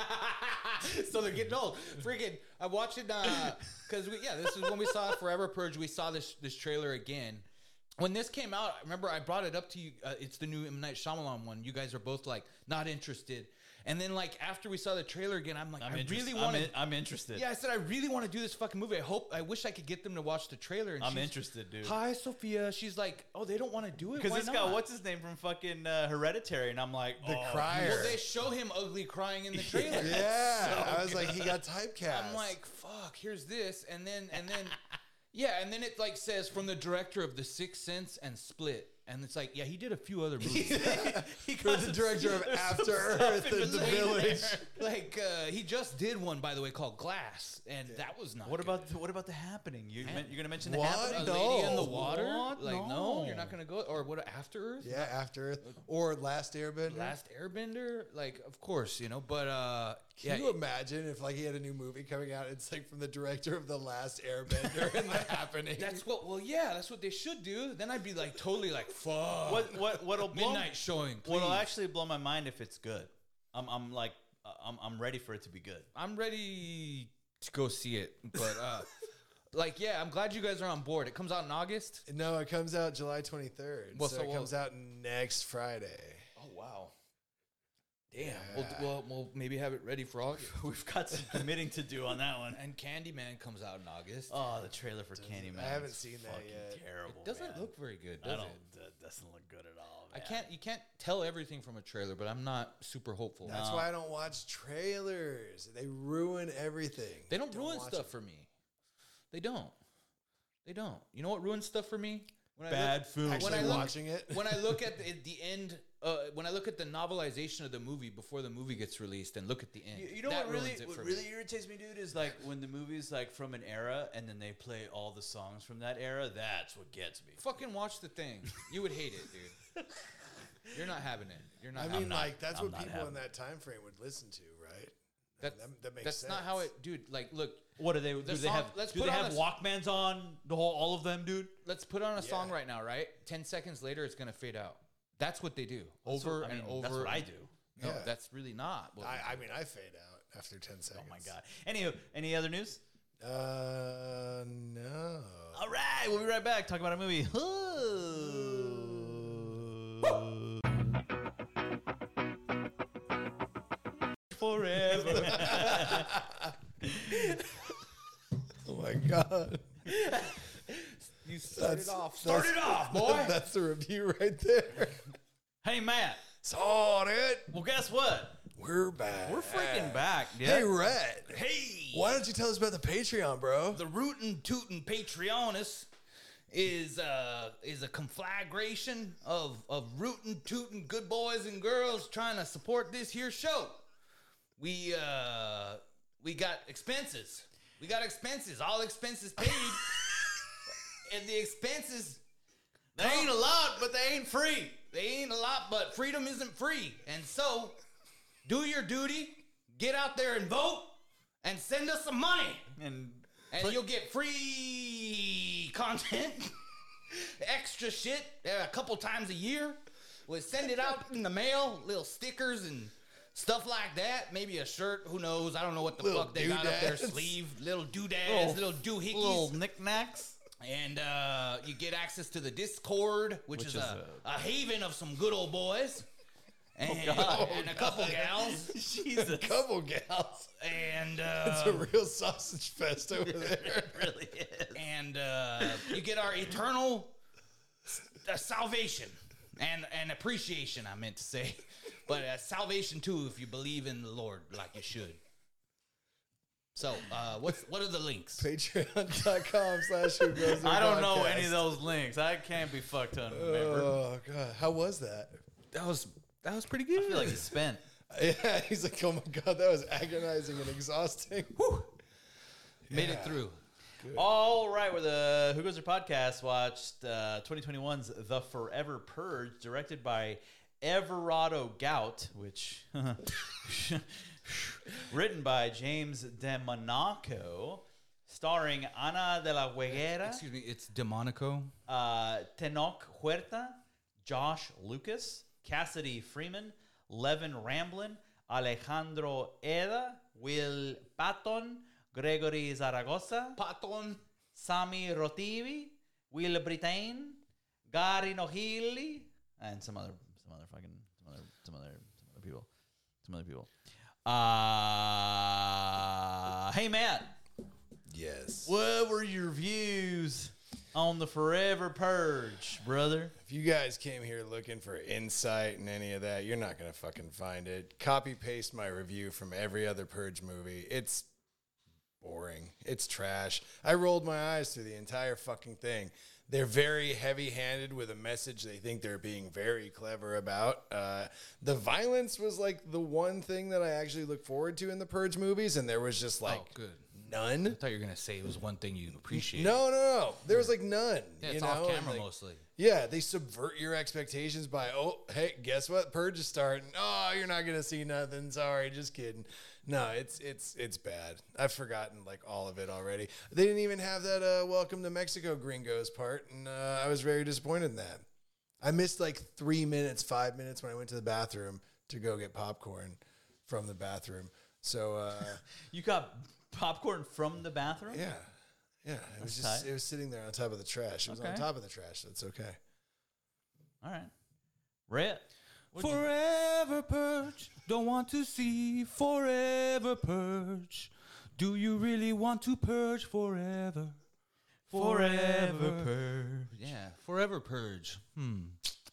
So they're getting old. Freaking, I'm watching because we yeah, this is when we saw Forever Purge. We saw this this trailer again. When this came out, remember I brought it up to you. Uh, it's the new M Night Shyamalan one. You guys are both like not interested. And then like after we saw the trailer again, I'm like, I'm I interested. really want I'm, to. in- I'm interested. Yeah, I said I really want to do this fucking movie. I hope, I wish I could get them to watch the trailer. And I'm she's, interested, dude. Hi, Sophia. She's like, oh, they don't want to do it Because Why this not? guy, what's his name from fucking uh, Hereditary, and I'm like, The oh, Crier. Well, they show him ugly crying in the trailer. Yeah. I was like, he got typecast. I'm like, fuck, here's this. And then, and then, yeah, and then it like says from the director of The Sixth Sense and Split. And it's like, yeah, he did a few other movies. he For the director of After Earth and The Village. like, uh, he just did one, by the way, called Glass. And that was not What good. about the, what about the Happening? You Man. men- you're gonna mention the What? A Happening? No. Lady in the Water? What? Like, no. No. you're not going to go. Or what, After Earth? Yeah, After Earth. Or Last Airbender. Last Airbender? Like, of course, you know, but, uh, Can yeah. you imagine if like he had a new movie coming out? It's like from the director of The Last Airbender and The Happening. That's what, well, yeah, that's what they should do. Then I'd be like, totally like, fuck. What what what'll blow Midnight showing, please. What'll actually blow my mind if it's good. I'm I'm like uh, I'm I'm ready for it to be good. I'm ready to go see it, but uh, like, yeah, I'm glad you guys are on board. It comes out in August. No, it comes out July twenty-third. Well, so, so it we'll- comes out next Friday. Oh wow, damn. Yeah. We'll, we'll we'll maybe have it ready for August. We've got some committing to do on that one. And Candyman comes out in August. Oh, the trailer for Candyman. I haven't is seen that fucking yet. Terrible. it doesn't man. look very good, I does don't. it? That doesn't look good at all. I man. can't. You can't tell everything from a trailer, but I'm not super hopeful. That's No. why I don't watch trailers. They ruin everything. They don't, ruin watch stuff it. for me. They don't. They don't. You know what ruins stuff for me? When I Bad look, film. Actually when I look, watching it. when I look at the, the end, uh, when I look at the novelization of the movie before the movie gets released, and look at the end, You, you know that what really ruins it what for really me. irritates me, dude, is like when the movie's like from an era and then they play all the songs from that era. That's what gets me. Fucking watch the thing. You would hate it, dude. You're not having it. You're not. I having mean, not- like that's I'm what not people in having that time frame would listen to, right? That, that, that makes that's sense. not how it, dude. Like, look, What do they do? They song- have let's do put they on have a- Walkmans on the whole all of them, dude? let's put on a song Yeah. right now, right? Ten seconds later, it's gonna fade out. That's what they do That's over what- I and mean, over. That's what I and- do. No, Yeah. that's really not. What we I, I do. mean, I fade out after ten seconds. Oh my god. Anywho, any other news? Uh, no. All right, we'll be right back. Talk about a movie. Forever. Oh my god. you started That's- off. Start that's- it off, boy. That's the review right there. Hey, Matt. Saw it. Well, guess what? We're back. We're freaking back, dude. Hey, Rhett. Hey. Why don't you tell us about the Patreon, bro? The Rootin' Tootin' Patreonus is uh is a conflagration of of rootin' tootin' good boys and girls trying to support this here show. We uh we got expenses. We got expenses. All expenses paid. And the expenses, They ain't a lot, but they ain't free. they ain't a lot, but freedom isn't free. And so, do your duty, get out there and vote, and send us some money. And And you'll get free content, extra shit uh, a couple times a year. We'll send it out in the mail, little stickers and stuff like that. Maybe a shirt, who knows? I don't know what the Little fuck they got up their doodads. sleeve. Little doodads, little doohickeys. little knickknacks. And uh, you get access to the Discord, which, Which is, is a, a haven of some good old boys. And, God. and a couple gals. Jesus. Couple gals. And It's uh, a real sausage fest over there. It really is. and uh, you get our eternal uh, salvation and, and appreciation, I meant to say. But uh, salvation, too, if you believe in the Lord like you should. So, uh, what's what are the links? Patreon.com slash who goes I don't know any of those links. I can't be fucked on. Remember? Oh, God. How was that? That was that was pretty good. I feel like it's spent. Yeah, he's like, oh my God, that was agonizing and exhausting. Made Yeah. it through. All right, we're the Who Goes There podcast watched uh, twenty twenty-one's The Forever Purge, directed by Everardo Gout, which written by James De Monaco, starring Ana de la Huerta, Excuse me, it's Demonico. uh, Tenoch Huerta, Josh Lucas, Cassidy Freeman, Levin Ramblin, Alejandro Eda, Will Patton, Gregory Zaragoza, Paton. Sami Rotivi, Will Britain, Gary Nohili, and some other, some other fucking, some other, some other, some other people, some other people. Uh, hey Matt, Yes. what were your views on the Forever Purge, brother? If you guys came here looking for insight and any of that, you're not going to fucking find it. Copy paste my review from every other Purge movie. It's boring. It's trash. I rolled my eyes through the entire fucking thing. They're very heavy-handed with a message they think they're being very clever about. Uh, the violence was like the one thing that I actually look forward to in the Purge movies, and there was just like Oh, good. none. I thought you were gonna say it was one thing you appreciate. No, no, no. There was like none. yeah, you it's know? off and, camera like, mostly. Yeah, they subvert your expectations by, oh, hey, guess what? Purge is starting. Oh, you're not gonna see nothing. Sorry, just kidding. No, it's it's it's bad. I've forgotten like all of it already. They didn't even have that uh, "Welcome to Mexico" Gringos part, and uh, I was very disappointed in that. I missed like three minutes, five minutes when I went to the bathroom to go get popcorn from the bathroom. So uh, You got popcorn from the bathroom? yeah, yeah, it was That's just tight. it was sitting there on top of the trash. It was on Okay. top of the trash, so it's okay. All right. Rhett. what'd you- Forever purge. Don't want to see forever purge. Do you really want to purge forever? Forever Purge. Yeah, forever purge. Hmm.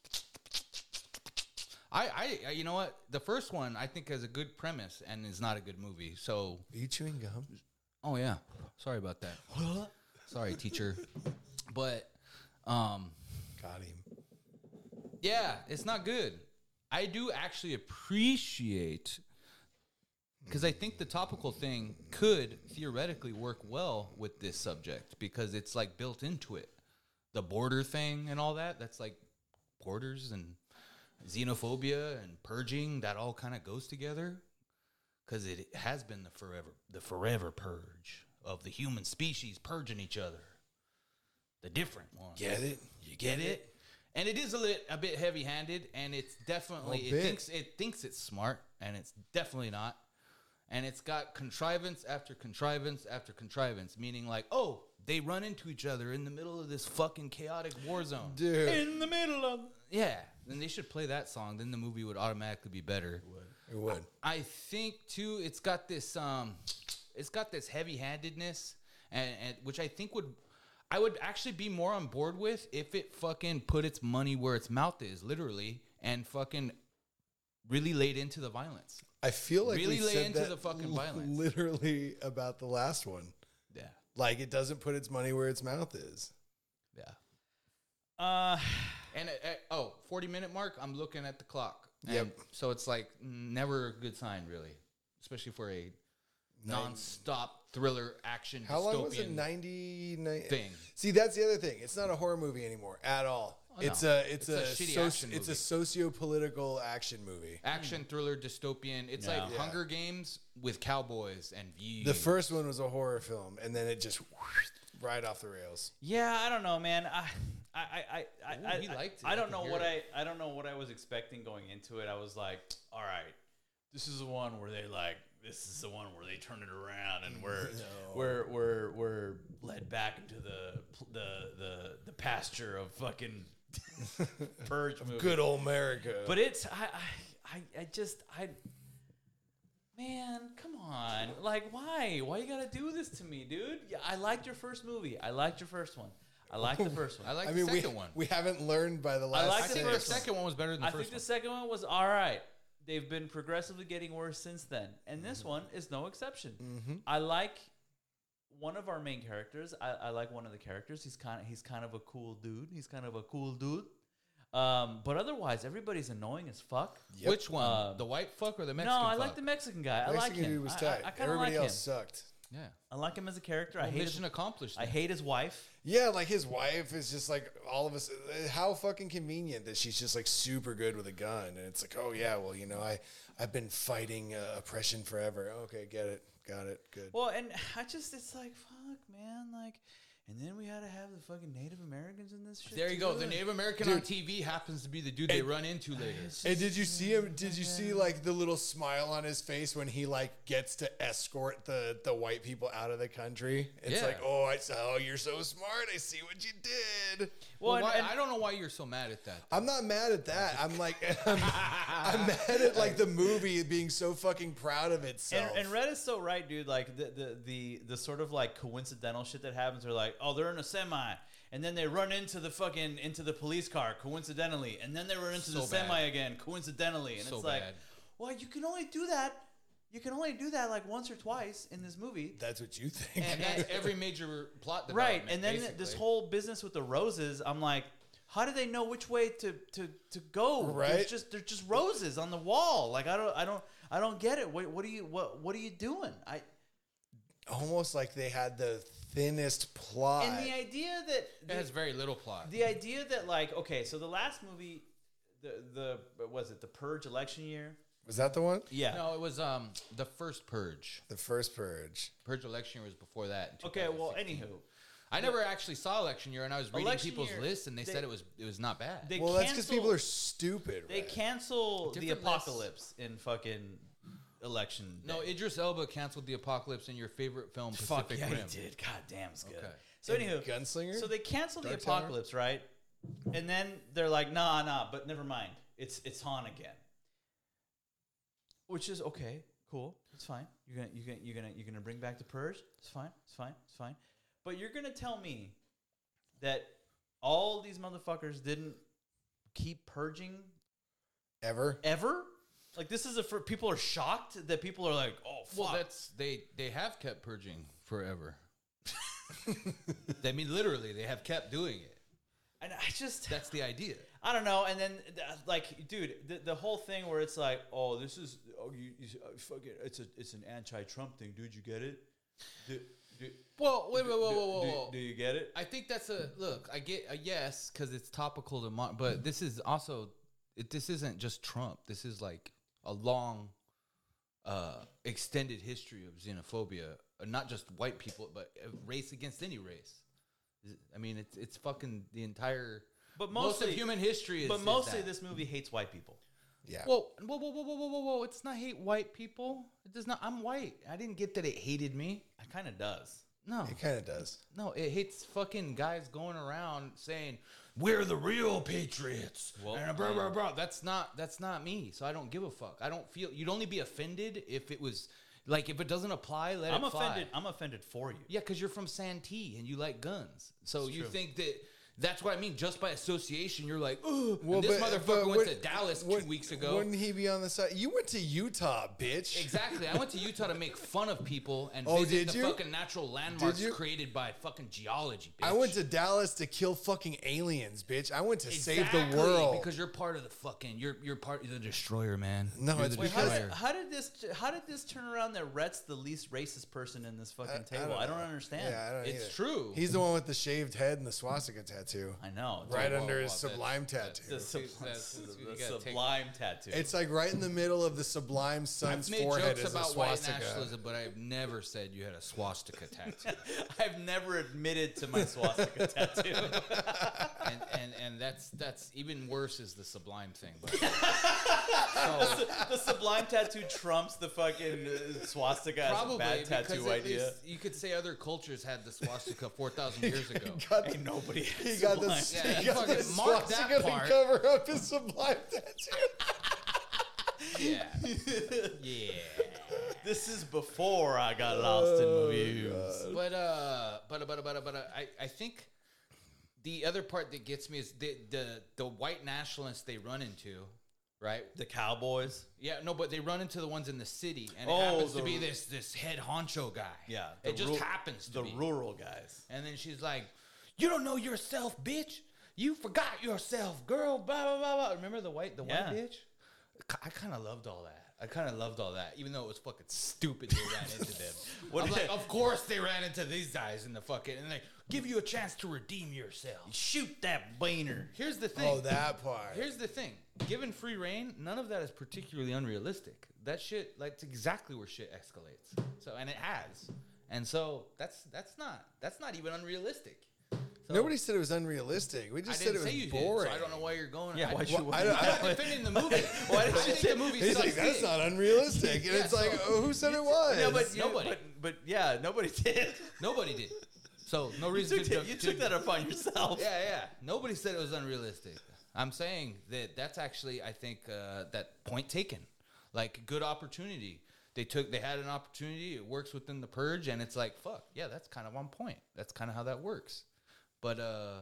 I, I, you know what? The first one I think has a good premise and is not a good movie. So, Are you chewing gum? oh yeah, sorry about that. Sorry, teacher. But, um, Got him. Yeah, it's not good. I do actually appreciate, because I think the topical thing could theoretically work well with this subject because it's like built into it. The border thing and all that, that's like borders and xenophobia and purging, that all kind of goes together because it has been the forever, the forever purge of the human species purging each other. The different ones. Get it? You get it? And it is a, lit, a bit heavy-handed, and it's definitely, A it bit. thinks it thinks it's smart, and it's definitely not. And it's got contrivance after contrivance after contrivance, meaning like, oh, they run into each other in the middle of this fucking chaotic war zone. Dude. In the middle of. Yeah, then they should play that song. Then the movie would automatically be better. It would. I think too, it's got this, um, it's got this heavy-handedness, and, and which I think would, I would actually be more on board with if it fucking put its money where its mouth is, literally, and fucking really laid into the violence. I feel like Really we lay said into that the fucking l- violence. literally about the last one. Yeah, Like it doesn't put its money where its mouth is. yeah. Uh, And uh, uh, oh, forty minute mark, I'm looking at the clock. And Yep. So it's like never a good sign, really, especially for a non-stop thriller action How long was it? dystopian ninety-nine thing. See, that's the other thing. It's not a horror movie anymore at all. Oh, it's no. a it's, It's a a, shitty soci- action it's a movie. socio-political action movie. Action thriller dystopian. It's Yeah. like Yeah. Hunger Games with cowboys and views. The first one was a horror film, and then it just right off the rails. yeah, I don't know, man. I, I, I, I, Ooh, I, he I- liked it. I I don't can know hear what it. I, I don't know what I was expecting going into it. I was like, all right, this is the one where they like, this is the one where they turn it around and we're, we're, we're, we're led back into the, the, the, the pasture of fucking Purge movie. Good old America. But it's I, I I I just I man, come on. Like why? Why you gotta do this to me, dude? Yeah, I liked your first movie. I liked your first one. I liked the first one. I like I the mean, we, second one. we haven't learned by the last. like I the think first the one. second one was better than the I first think one. the second one was all right. They've been progressively getting worse since then, and this one is no exception. Mm-hmm. I like one of our main characters. I, I like one of the characters. He's kind of he's kind of a cool dude. He's kind of a cool dude. Um, but otherwise, everybody's annoying as fuck. Yep. Which one? Uh, the white fuck or the Mexican no, I fuck? like the Mexican guy. I like Mexican him. dude was I- tight. I, I kind of Everybody like else him. sucked. Yeah. I like him as a character. I Well, hate mission his, accomplished. I then. hate his wife. Yeah, like his wife is just like all of us. How fucking convenient that she's just like super good with a gun, and it's like, oh yeah, well you know I I've been fighting uh, oppression forever. Okay, get it, got it, good. Well, and I just it's like fuck, man, like, and then we had to have the fucking Native Americans in this shit. There you go. The too. Native American Dude. on T V happens to be the dude they run into later. And did you see him? Did you see like the little smile on his face when he like gets to escort the the white people out of the country? It's Yeah. like, oh, I saw. Oh, you're so smart. I see what you did. Well, Well, and- why, and- I don't know why you're so mad at that. I'm not mad at that. I'm like, I'm, I'm mad at like the movie being so fucking proud of itself. And, and Red is so right, dude. Like the, the the the sort of like coincidental shit that happens. They're like, oh, they're in a semi, and then they run into the fucking into the police car coincidentally, and then they run into the So bad. semi again coincidentally, and So it's like, bad. well, you can only do that. You can only do that like once or twice in this movie. That's what you think. And that's every major plot Right, development. and then basically. this whole business with the roses, I'm like, how do they know which way to to, to go? Right. There's just there's just roses on the wall. Like I don't I don't I don't get it. What what are you what what are you doing? I Almost like they had the thinnest plot. and the idea that It the, has very little plot. the idea that like okay, so the last movie, the the what was it the Purge election year? Was that the one? Yeah. No, it was um the first Purge. The first Purge. Purge election year was before that. in Okay. Well, two thousand sixteen. anywho, I never actually saw election year, and I was reading Election people's year, lists, and they, they- said it was it was not bad. they Well, that's because cancel- people are stupid. they right? cancel the Different apocalypse in fucking election. no, day. Idris Elba canceled the apocalypse in your favorite film, Fuck Pacific yeah, Rim. he did. God damn, it's good. Okay. So And anywho, Gunslinger? so they cancel the Dark Tower? apocalypse, right? And then they're like, nah, nah, but never mind. It's it's Han again. Which is okay, cool, it's fine. You're gonna you're gonna you're gonna you're gonna bring back the Purge. It's fine, it's fine, it's fine. But you're gonna tell me that all these motherfuckers didn't keep purging Ever? ever? Like this is a for people are shocked that people are like, oh fuck. Well, that's they they have kept purging forever. I mean, literally, they have kept doing it. And I just That's the idea. I don't know. And then, uh, like, dude, the, the whole thing where it's like, oh, this is, oh, you, you uh, fuck it. It's a, it's an anti-Trump thing, dude. You get it? Do, do, Well, wait, wait, wait, do, whoa, whoa, do- whoa. do you get it? I think that's a look. I get a yes because it's topical to, mon- but this is also, it, this isn't just Trump. This is like a long, uh, extended history of xenophobia, uh, not just white people, but uh, race against any race. I mean, it's it's fucking the entire. But most mostly of human history is. But is mostly that. this movie hates white people. Yeah. Whoa, whoa, whoa, whoa, whoa, whoa, whoa, whoa! It's not hate white people. It does not. I'm white. I didn't get that it hated me. It kind of does. No, It kind of does. no, it hates fucking guys going around saying we're the real patriots. Well, and blah, yeah. blah, blah. That's not that's not me. So I don't give a fuck. I don't feel. You'd only be offended if it was like if it doesn't apply. Let I'm it fly. offended. I'm offended for you. Yeah, because you're from Santee and you like guns. So It's you true. think that that's what I mean. Just by association, you're like, oh, Well, this but- motherfucker but went would- to Dallas would- two weeks ago. Wouldn't he be on the side? You went to Utah, bitch. Exactly. I went to Utah to make fun of people and Oh, visit did the you? fucking natural landmarks you? created by fucking geology, bitch. I went to Dallas to kill fucking aliens, bitch. I went to save Exactly, the world. because you're part of the fucking you're you're part of the destroyer, man. No, You're it's the Wait, how destroyer. did, how did this how did this turn around that Rhett's the least racist person in this fucking I- I table? don't I don't, know. understand. Yeah, I don't It's either. true. He's the one with the shaved head and the swastika tattoo. I know. It's Right like, under whoa, his whoa, sublime that's- tattoo. the, sub- That's- the you gotta take- sublime tattoo. It's like right in the middle of the sublime I've sun's made forehead jokes is a about white swastika. nationalism, but I've never said you had a swastika tattoo. I've never admitted to my swastika tattoo. and, and and that's that's even worse is the sublime thing. But The sublime tattoo trumps the fucking uh, swastika as a probably bad because tattoo at idea. least you could say other cultures had the swastika four thousand years ago. Got Ain't nobody. He got the, sublime. Yeah, he you got the fucking mark that swastika to part. cover up his sublime tattoo. Yeah, yeah. This is before I got lost in movies. But uh, but but but but uh, I I think the other part that gets me is the the the white nationalists they run into, right? The Cowboys. Yeah, no, but they run into the ones in the city, and it Oh, happens the- to be this this head honcho guy. Yeah, it the just ru- happens to the be. rural guys. And then she's like, "You don't know yourself, bitch. You forgot yourself, girl." Blah blah blah blah. Remember the white the Yeah. white bitch? I kind of loved all that. I kind of loved all that, even though it was fucking stupid. They ran into them. What I'm did- like, of course they ran into these guys in the fucking and they give you a chance to redeem yourself. Shoot that beaner. Here's the thing. Oh, that part. Here's the thing. Given free reign, none of that is particularly unrealistic. That shit, like, it's exactly where shit escalates. So, and it has. And so that's that's not that's not even unrealistic. So, Nobody said it was unrealistic. We I just said didn't it say was you boring. did, so I don't know why you're going. Yeah, I, why'd well, you- I don't- I'm not defending the movie. Why did I you think say- the movie He's sucks like, that's dick. not unrealistic. And Yeah, it's like, so- oh, who said it was? No, but you- Nobody. But, but yeah, nobody did. Nobody did. So no You reason took, to, it- you to- took that upon yourself. Yeah, yeah. Nobody said it was unrealistic. I'm saying that that's actually, I think, uh, that point taken. Like, good opportunity. They took, they had an opportunity. It works within the purge, and it's like, fuck, yeah, that's kind of on point. That's kind of how that works. But uh,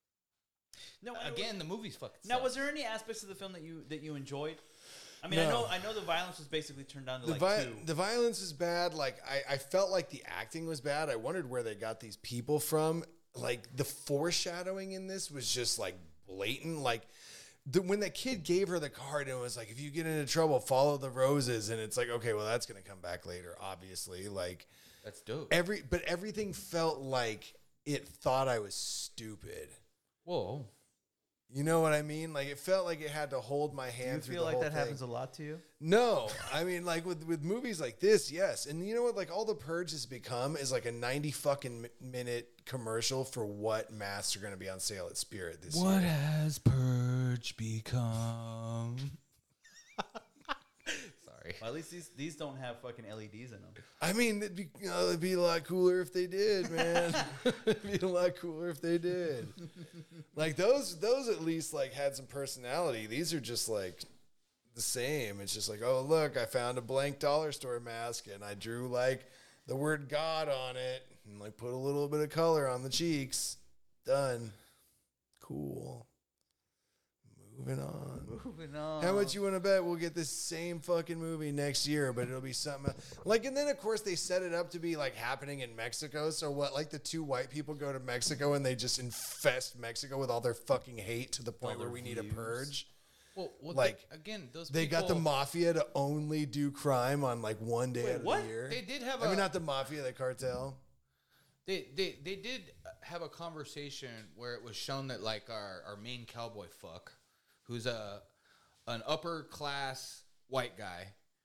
No, again, the movie's fucking. now sucks. was there any aspects of the film that you that you enjoyed? I mean, I No. know I know the violence was basically turned down to The, like vi- two. the violence is bad. Like I, I felt like the acting was bad. I wondered where they got these people from. Like the foreshadowing in this was just like blatant. Like the, when that kid gave her the card and it was like, if you get into trouble, follow the roses. And it's like, okay, well that's gonna come back later, obviously. Like That's dope. every, but everything felt like it thought I was stupid. Whoa. You know what I mean? Like it felt like it had to hold my Do hand you through feel the like whole that thing. happens a lot to you? No, I mean, like with, with movies like this, yes. And you know what? Like all the Purge has become is like a ninety fucking mi- minute commercial for what masks are going to be on sale at Spirit this What year. has purge become? Sorry. Well, at least these these don't have fucking L E Ds in them. I mean, it'd be, you know, it'd be a lot cooler if they did, man. It'd be a lot cooler if they did. Like those, those at least like had some personality. These are just like the same. It's just like, oh look, I found a blank dollar store mask and I drew like the word God on it and like put a little bit of color on the cheeks. Done. Cool. Moving on. Moving on. How much you want to bet we'll get this same fucking movie next year, but it'll be something else. Like, and then of course they set it up to be like happening in Mexico. So what? Like the two white people go to Mexico and they just infest Mexico with all their fucking hate to the point All where their we need a views. purge. Well, well Like, they, again, those They people, got the mafia to only do crime on like one day Wait, out of what? the year. They did have I a. mean, not the mafia, the cartel. They, they they did have a conversation where it was shown that like our, our main cowboy fuck, who's a an upper class white guy,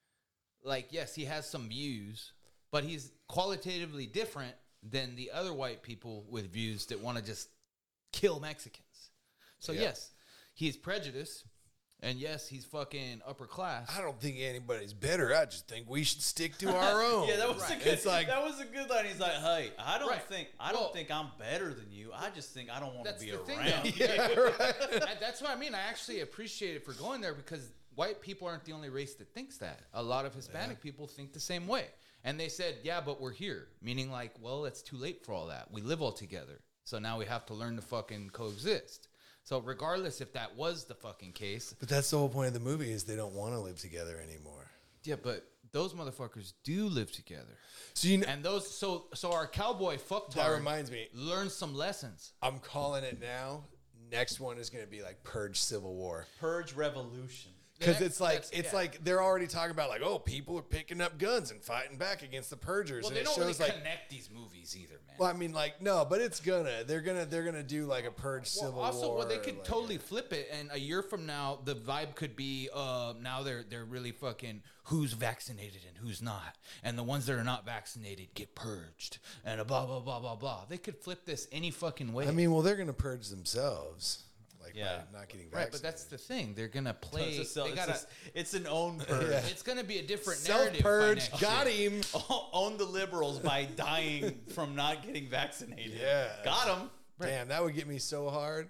like yes, he has some views, but he's qualitatively different than the other white people with views that want to just kill Mexicans. So Yeah. yes, he's prejudiced, and yes, he's fucking upper class. I don't think anybody's better. I just think we should stick to our own. Yeah, that was a Right. good. It's like- that was a good line. He's like, "Hey, I don't Right. think I don't Well- think I'm better than you. I just think I don't want to That's be the thing, around." though. you." yeah, right. That- That's what I mean. I actually appreciate it for going there because white people aren't the only race that thinks that. A lot of Hispanic people think the same way. And they said, yeah, but we're here. Meaning like, well, it's too late for all that. We live all together. So now we have to learn to fucking coexist. So regardless if that was the fucking case. But that's the whole point of the movie is they don't want to live together anymore. Yeah, but those motherfuckers do live together. So you know, And those, so so our cowboy fucktard that reminds me. learned some lessons. I'm calling it now. Next one is going to be like Purge Civil War. Purge Revolution. Because next- it's like that's- it's yeah. like they're already talking about like, oh, people are picking up guns and fighting back against the purgers. Well, and they it don't really shows like connect these movies either, man. well, I mean, like, no, but it's gonna they're gonna they're gonna do like a Purge Civil Well, also, War. well, they could like totally a- flip it, and a year from now, the vibe could be, uh, now they're they're really fucking who's vaccinated and who's not, and the ones that are not vaccinated get purged, and a blah blah blah blah blah. They could flip this any fucking way. I mean, well, they're gonna purge themselves, like Yeah. by not getting vaccinated. right? But that's the thing; they're gonna play. It's, a self- they it's, gotta. a- it's an own purge. Yeah. It's gonna be a different self narrative. by purge. next Got year. him. Own the liberals by dying from not getting vaccinated. Yeah. Got him. Damn, that would get me so hard,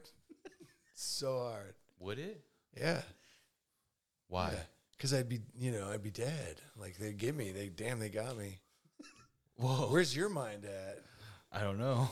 so hard. Would it? Yeah. Why? Because I'd be, you know, I'd be dead. Like they'd get me. They damn, they got me. Whoa. Where's your mind at? I don't know.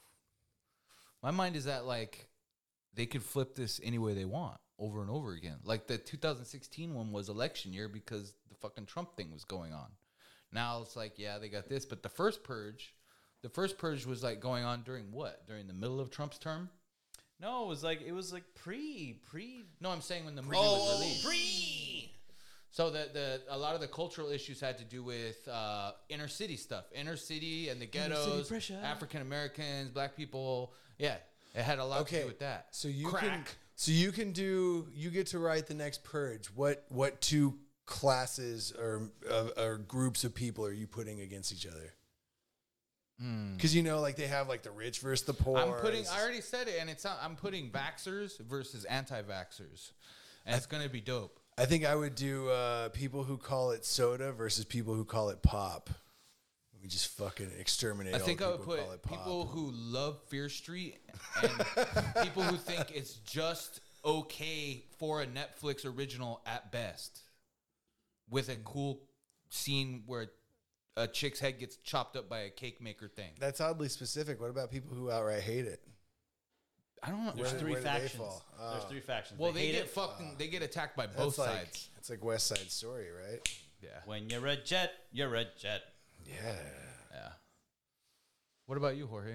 My mind is that like they could flip this any way they want over and over again. Like the two thousand sixteen one was election year because the fucking Trump thing was going on. Now it's like, yeah, they got this, but the first purge, the first purge was like going on during what? During the middle of Trump's term? No, it was like it was like pre pre. No, I'm saying when the movie Oh, was released. pre. So the, the a lot of the cultural issues had to do with uh, inner city stuff, inner city and the ghettos, pressure. African Americans, black people. Yeah, it had a lot to Okay, do with that. So you Crack. can, so you can do, you get to write the next purge. What what two classes or uh, or groups of people are you putting against each other? Because you know, like they have like the rich versus the poor. I'm putting. It's- I already said it, and it's. not- I'm putting vaxxers versus anti-vaxxers, and it's gonna be dope. I think I would do uh, people who call it soda versus people who call it pop. We just fucking exterminate. I all think the I people would who call it put pop. people who love Fear Street and people who think it's just okay for a Netflix original at best, with a cool scene where a chick's head gets chopped up by a cake maker thing. That's oddly specific. What about people who outright hate it? I don't know. There's Where- three where do they factions. fall? There's Oh. three factions. Well, they hate get it. fucking. They get attacked by both That's like, sides. It's like West Side Story, right? Yeah. When you're a jet, you're a jet. Yeah. Yeah. What about you, Jorge?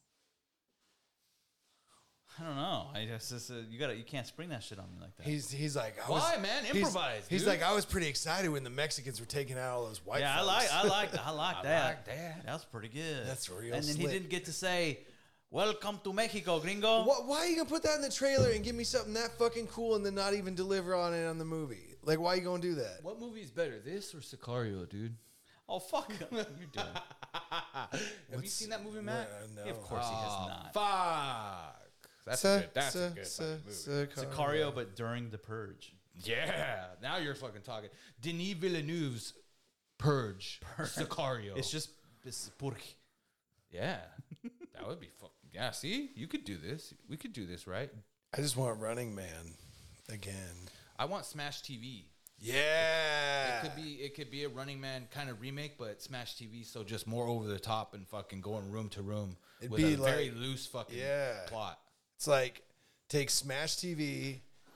I don't know. I just, just uh, you gotta you can't spring that shit on me like that. He's he's like, I Why, was, man? he's- Improvise, He's, dude. like, I was pretty excited when the Mexicans were taking out all those white. yeah, I folks. like I like I like I that. like that. That was pretty good. That's real And then he slick. didn't get to say, "Welcome to Mexico, gringo." Why, why are you gonna put that in the trailer and give me something that fucking cool and then not even deliver on it on the movie? Like, why are you gonna do that? What movie is better, this or Sicario, dude? Oh fuck! You're doing. Have you seen that movie, Matt? Uh, no. Of course he has Oh, not. Fuck. That's Sa- a good. That's sa- a good sa- fucking movie. Sicario. Sicario, but during the purge. Yeah. Now you're fucking talking. Denis Villeneuve's Purge. Sicario. It's just it's purge. yeah. That would be fucking. Yeah. See, you could do this. We could do this, right? I just want Running Man again. I want Smash T V. Yeah. It could be. It could be a Running Man kind of remake, but Smash T V, so just more over the top and fucking going room to room It'd with be a very like- loose fucking yeah. plot. It's like take Smash T V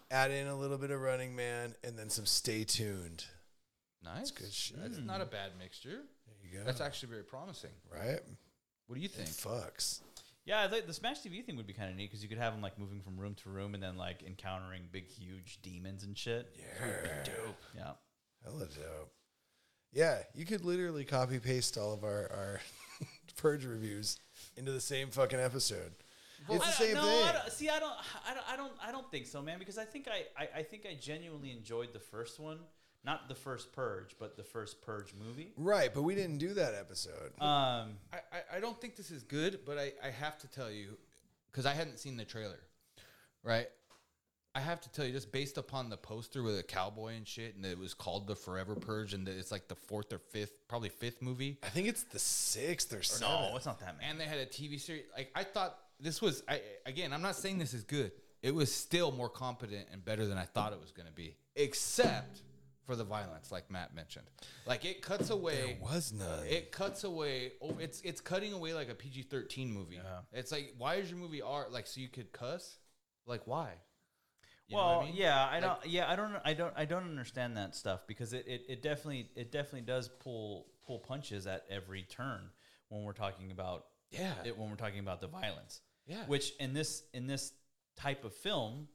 add in a little bit of Running Man, and then some Stay Tuned. Nice. That's good shit. That's not a bad mixture. There you go. That's actually very promising. right. What do you It think? fucks. Yeah, I think the Smash T V thing would be kind of neat because you could have them like moving from room to room and then like encountering big, huge demons and shit. Yeah. Dope. Yeah. Hella dope. Yeah, you could literally copy paste all of our, our Purge reviews into the same fucking episode. It's the I- same no, thing. I don't, see, I don't, I don't, I don't, I don't think so, man. Because I think I, I, I think I genuinely enjoyed the first one, not the first Purge, but the first Purge movie. Right, but we didn't do that episode. Um, I, I, I don't think this is good, but I, I have to tell you, because I hadn't seen the trailer, right? I have to tell you, just based upon the poster with a cowboy and shit, and it was called the Forever Purge, and that it's like the fourth or fifth, probably fifth movie. I think it's the sixth or seventh. no, it's not that, man. And they had a T V series. Like I thought this was. I again, I'm not saying this is good. It was still more competent and better than I thought it was going to be, except for the violence, like Matt mentioned. Like it cuts away. There was none. It cuts away. Oh, it's it's cutting away like a P G thirteen movie. Yeah. It's like, why is your movie R like so you could cuss? Like why? You know well, what I mean? yeah, I Like- don't, yeah, I don't, I don't, I don't understand that stuff because it, it, it definitely, it definitely does pull, pull punches at every turn when we're talking about, Yeah. it, when we're talking about the violence. Yeah. Which in this, in this type of film,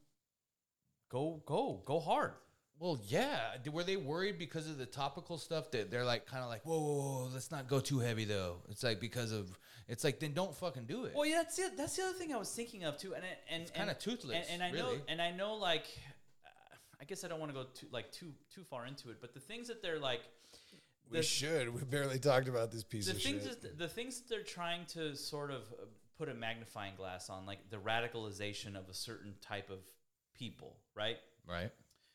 go, go, go hard. Well, yeah. D- Were they worried because of the topical stuff that they're like kind of like, whoa, whoa, whoa, let's not go too heavy though. It's like because of, it's like then don't fucking do it. Well, yeah, that's it. That's the other thing I was thinking of too, and it- and It's kinda and- toothless, And, and I know, really. and I know, like, uh, I guess I don't want to go too like too too far into it, but the things that they're like, we the- should. We barely talked about this piece the of things shit. that, the things that they're trying to sort of uh, put a magnifying glass on, like the radicalization of a certain type of people, right? Right.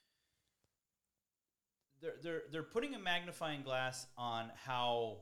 They're they're they're putting a magnifying glass on how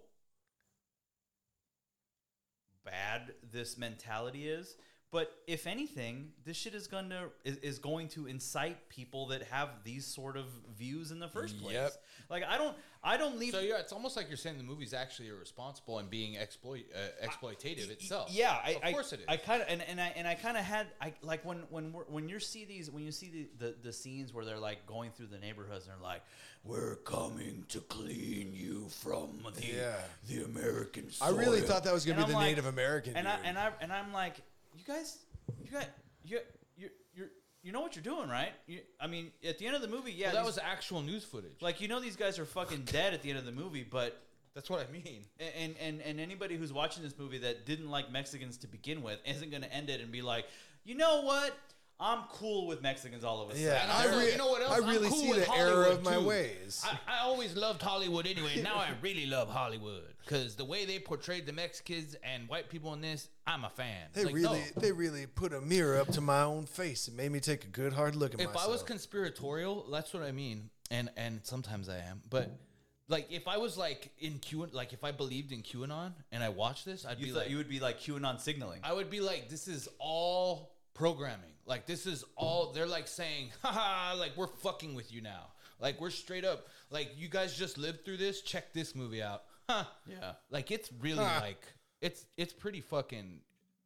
bad this mentality is. But if anything, this shit is going to is, is going to incite people that have these sort of views in the first place. Yep. Like I don't I don't leave. So yeah, it's almost like you're saying the movie's actually irresponsible and being exploit uh, exploitative itself. Yeah, I, of I, course it is. I kind of and, and I and I kind of had I like when when we're, when you see these when you see the, the the scenes where they're like going through the neighborhoods and they're like, we're coming to clean you from the Yeah. the American I soil. really thought that was going to And be I'm the like- Native American and dude. I and I and I'm like, you guys, you guys, you you you you know what you're doing, right? You, I mean, at the end of the movie, yeah, Well, that these- was actual news footage. like you know these guys are fucking dead at the end of the movie, but That's what I mean. and and and anybody who's watching this movie that didn't like Mexicans to begin with isn't going to end it and be like, you know what? I'm cool with Mexicans all of a sudden. yeah, And I, also, re- you know what else? I I'm really cool see with the error Hollywood, of my too. ways. I, I always loved Hollywood anyway. Now I really love Hollywood because the way they portrayed the Mexicans and white people in this, I'm a fan. They Like, really, no. they really put a mirror up to my own face and made me take a good hard look at If myself. I was conspiratorial, that's what I mean, and and sometimes I am, but. Like if I was like in Q, like if I believed in QAnon and I watched this, I'd You be thought like, you would be like QAnon signaling. I would be like, this is all programming. Like this is all they're like saying, haha, like we're fucking with you now. Like we're straight up, like you guys just lived through this. Check this movie out. Huh. Yeah. Like it's really Huh. like it's it's pretty fucking.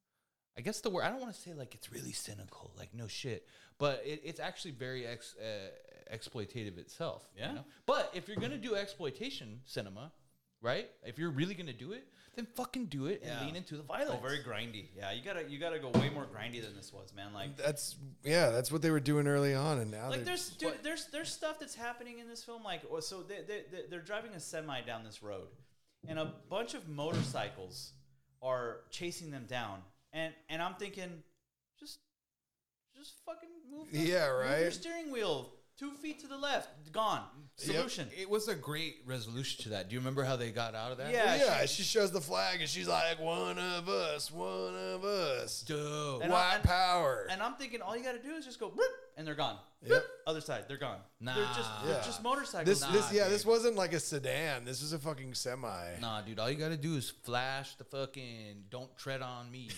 I guess the word I don't want to say like it's really cynical, like no shit, but it, it's actually very ex, uh, exploitative itself. you Yeah. know? But if you're gonna do exploitation cinema, right? If you're really gonna do it, then fucking do it and Yeah. lean into the violence. Oh, very grindy. Yeah, you gotta you gotta go way more grindy than this was, man. Like That's yeah, that's what they were doing early on, and now like they're there's dude, there's there's stuff that's happening in this film. Like or- so they they they- they're driving a semi down this road, and a bunch of motorcycles are chasing them down, and and I'm thinking, just just fucking move. the- Yeah, move right? Your steering wheel two feet to the left, gone. Solution. It was a great resolution to that. Do you remember how they got out of that? Yeah, yeah. She, shows the flag and she's like, "One of us, one of us, Dope. And I- white and- power." And I'm thinking, all you got to do is just go, bloop, and they're gone. Yep. Bloop, other side, they're gone. Nah. They're just, they're Yeah. just motorcycles. this, Nah, this, yeah, dude. this wasn't like a sedan. This was a fucking semi. Nah, dude, all you gotta do is flash the fucking don't tread on me.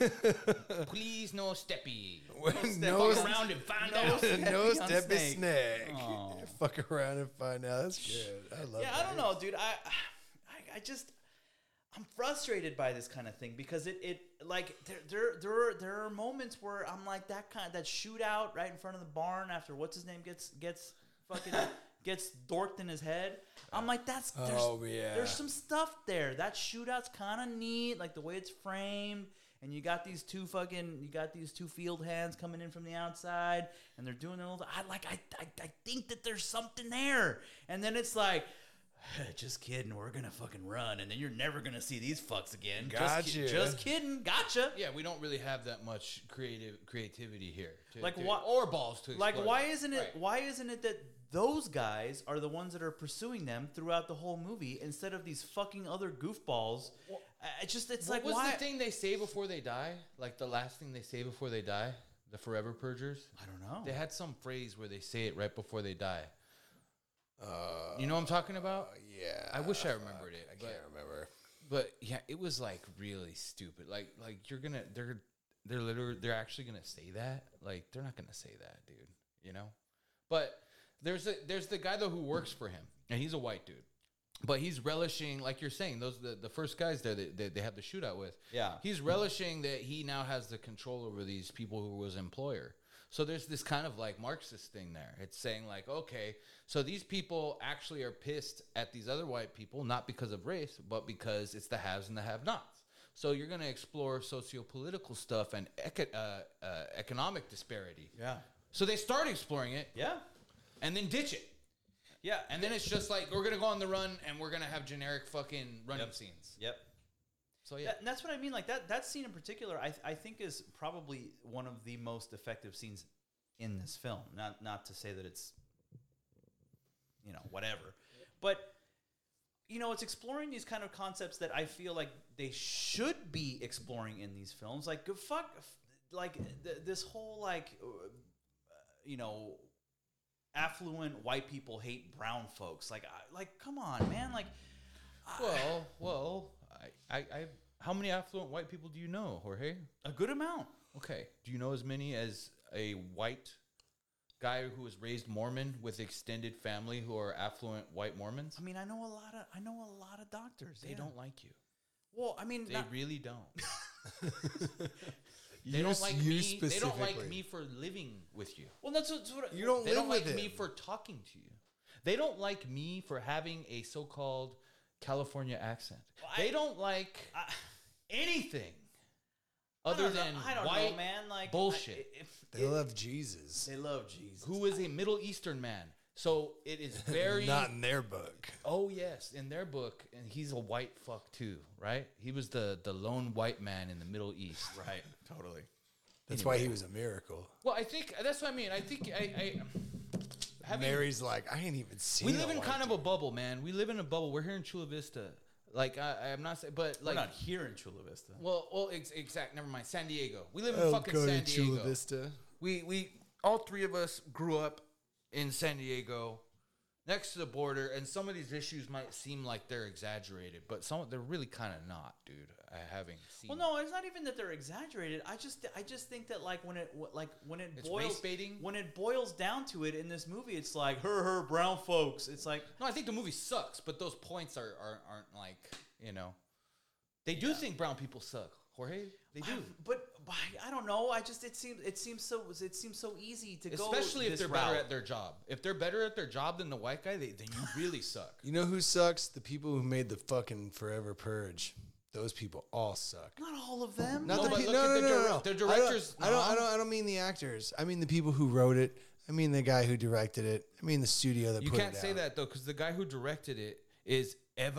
Please no steppy. no, Fuck around and find No out. steppy no on steppy snake. snake. Aw. Fuck around and find out. That's good. I love. Yeah, that. I don't know, dude. I, I, I just, I'm frustrated by this kind of thing because it, it like there there there are, there are moments where I'm like that kind that shootout right in front of the barn after what's his name gets gets fucking gets dorked in his head. I'm like that's there's, Oh, yeah. there's some stuff there. That shootout's kind of neat, like the way it's framed. And you got these two fucking, you got these two field hands coming in from the outside, and they're doing their little. I like, I, I, I think that there's something there, and then it's like, just kidding, we're gonna fucking run, and then you're never gonna see these fucks again. Just, ki- Gotcha. just kidding, gotcha. Yeah, we don't really have that much creative creativity here. To, Like to- what- or balls to Like, explore why that. isn't it? Right. Why isn't it that those guys are the ones that are pursuing them throughout the whole movie instead of these fucking other goofballs? Uh, It's just, it's What like, was why? the thing they say before they die? Like the last thing they say before they die? The Forever Purgers? I don't know. They had some phrase where they say it right before they die. Uh, You know what I'm talking about? yeah. I wish I remembered it. I but- can't remember. But yeah, it was like really stupid. Like like you're gonna they're they're literally they're actually gonna say that. Like they're not gonna say that, dude. You know. But there's a there's the guy though who works for him, and he's a white dude. But he's relishing, like you're saying, those the, the first guys there that they, they have the shootout with. Yeah. He's relishing that he now has the control over these people who was employer. So there's this kind of like Marxist thing there. It's saying like, okay, so these people actually are pissed at these other white people, not because of race, but because it's the haves and the have-nots. So you're going to explore socio-political stuff and eco- uh, uh, economic disparity. Yeah. So they start exploring it Yeah. and then ditch it. Yeah. And then it's just like, we're going to go on the run and we're going to have generic fucking running Yep. scenes. Yep. So yeah. That- and that's what I mean. Like that, that scene in particular, I, I think is probably one of the most effective scenes in this film. Not, not to say that it's, you know, whatever, but you know, it's exploring these kind of concepts that I feel like they should be exploring in these films. Like, good fuck, like th- this whole like, uh, you know, affluent white people hate brown folks. Like, I, like, come on, man. Like, I- Well, well, I, I, I, how many affluent white people do you know, Jorge? a good amount. Okay. Do you know as many as a white guy who was raised Mormon with extended family who are affluent white Mormons? I mean, I know a lot of I know a lot of doctors. They yeah. don't like you. Well, I mean, They not- really don't. They You don't s- like you me. They don't like specifically. me for living with you. well, that's what, that's what You don't They live don't with like me him. for talking to you. They don't like me for having a so-called California accent. Well, I- they don't like I, anything I other don't know- than I don't white know, man. Like bullshit. I, if, They love Jesus. they love Jesus. who is a Middle Eastern man. So it is very Not in their book. Oh yes, in their book, and he's a white fuck too, right? He was the the lone white man in the Middle East. Right. Totally. That's why he was a miracle. Well, I think that's what I mean. I think I, I having, Mary's like, I ain't even seen. we a live in white kind of dude. a bubble, man. We live in a bubble. We're here in Chula Vista. Like I, I'm not saying, but We're like, not here in Chula Vista. well, well, ex- exact. Never mind. San Diego. We live in El fucking Cody San Diego. Chula Vista. We we all three of us grew up in San Diego, next to the border, and some of these issues might seem like they're exaggerated, but some they're really kind of not, dude. I haven't seen. Well, no, it's not even that they're exaggerated. I just, I just think that like when it, like when it It's boils, race baiting? when it boils down to it in this movie, it's like her, her brown folks. It's like No, I think the movie sucks, but those points are, are aren't like, you know. They do think brown people suck, Jorge. They do. but, but I don't know. I just it seems it seems so it seems so easy to go. Especially if this they're route. better at their job. If they're better at their job than the white guy, they, then you really suck. You know who sucks? The people who made the fucking Forever Purge. Those people all suck. Not all of them. Not No, the but pe- look no, at no, the no, dir- no, no. the I don't- directors- I don't, I no. don't. I don't mean the actors. I mean the people who wrote it. I mean the guy who directed it. I mean the studio that You put can't it say out. that though, because the guy who directed it is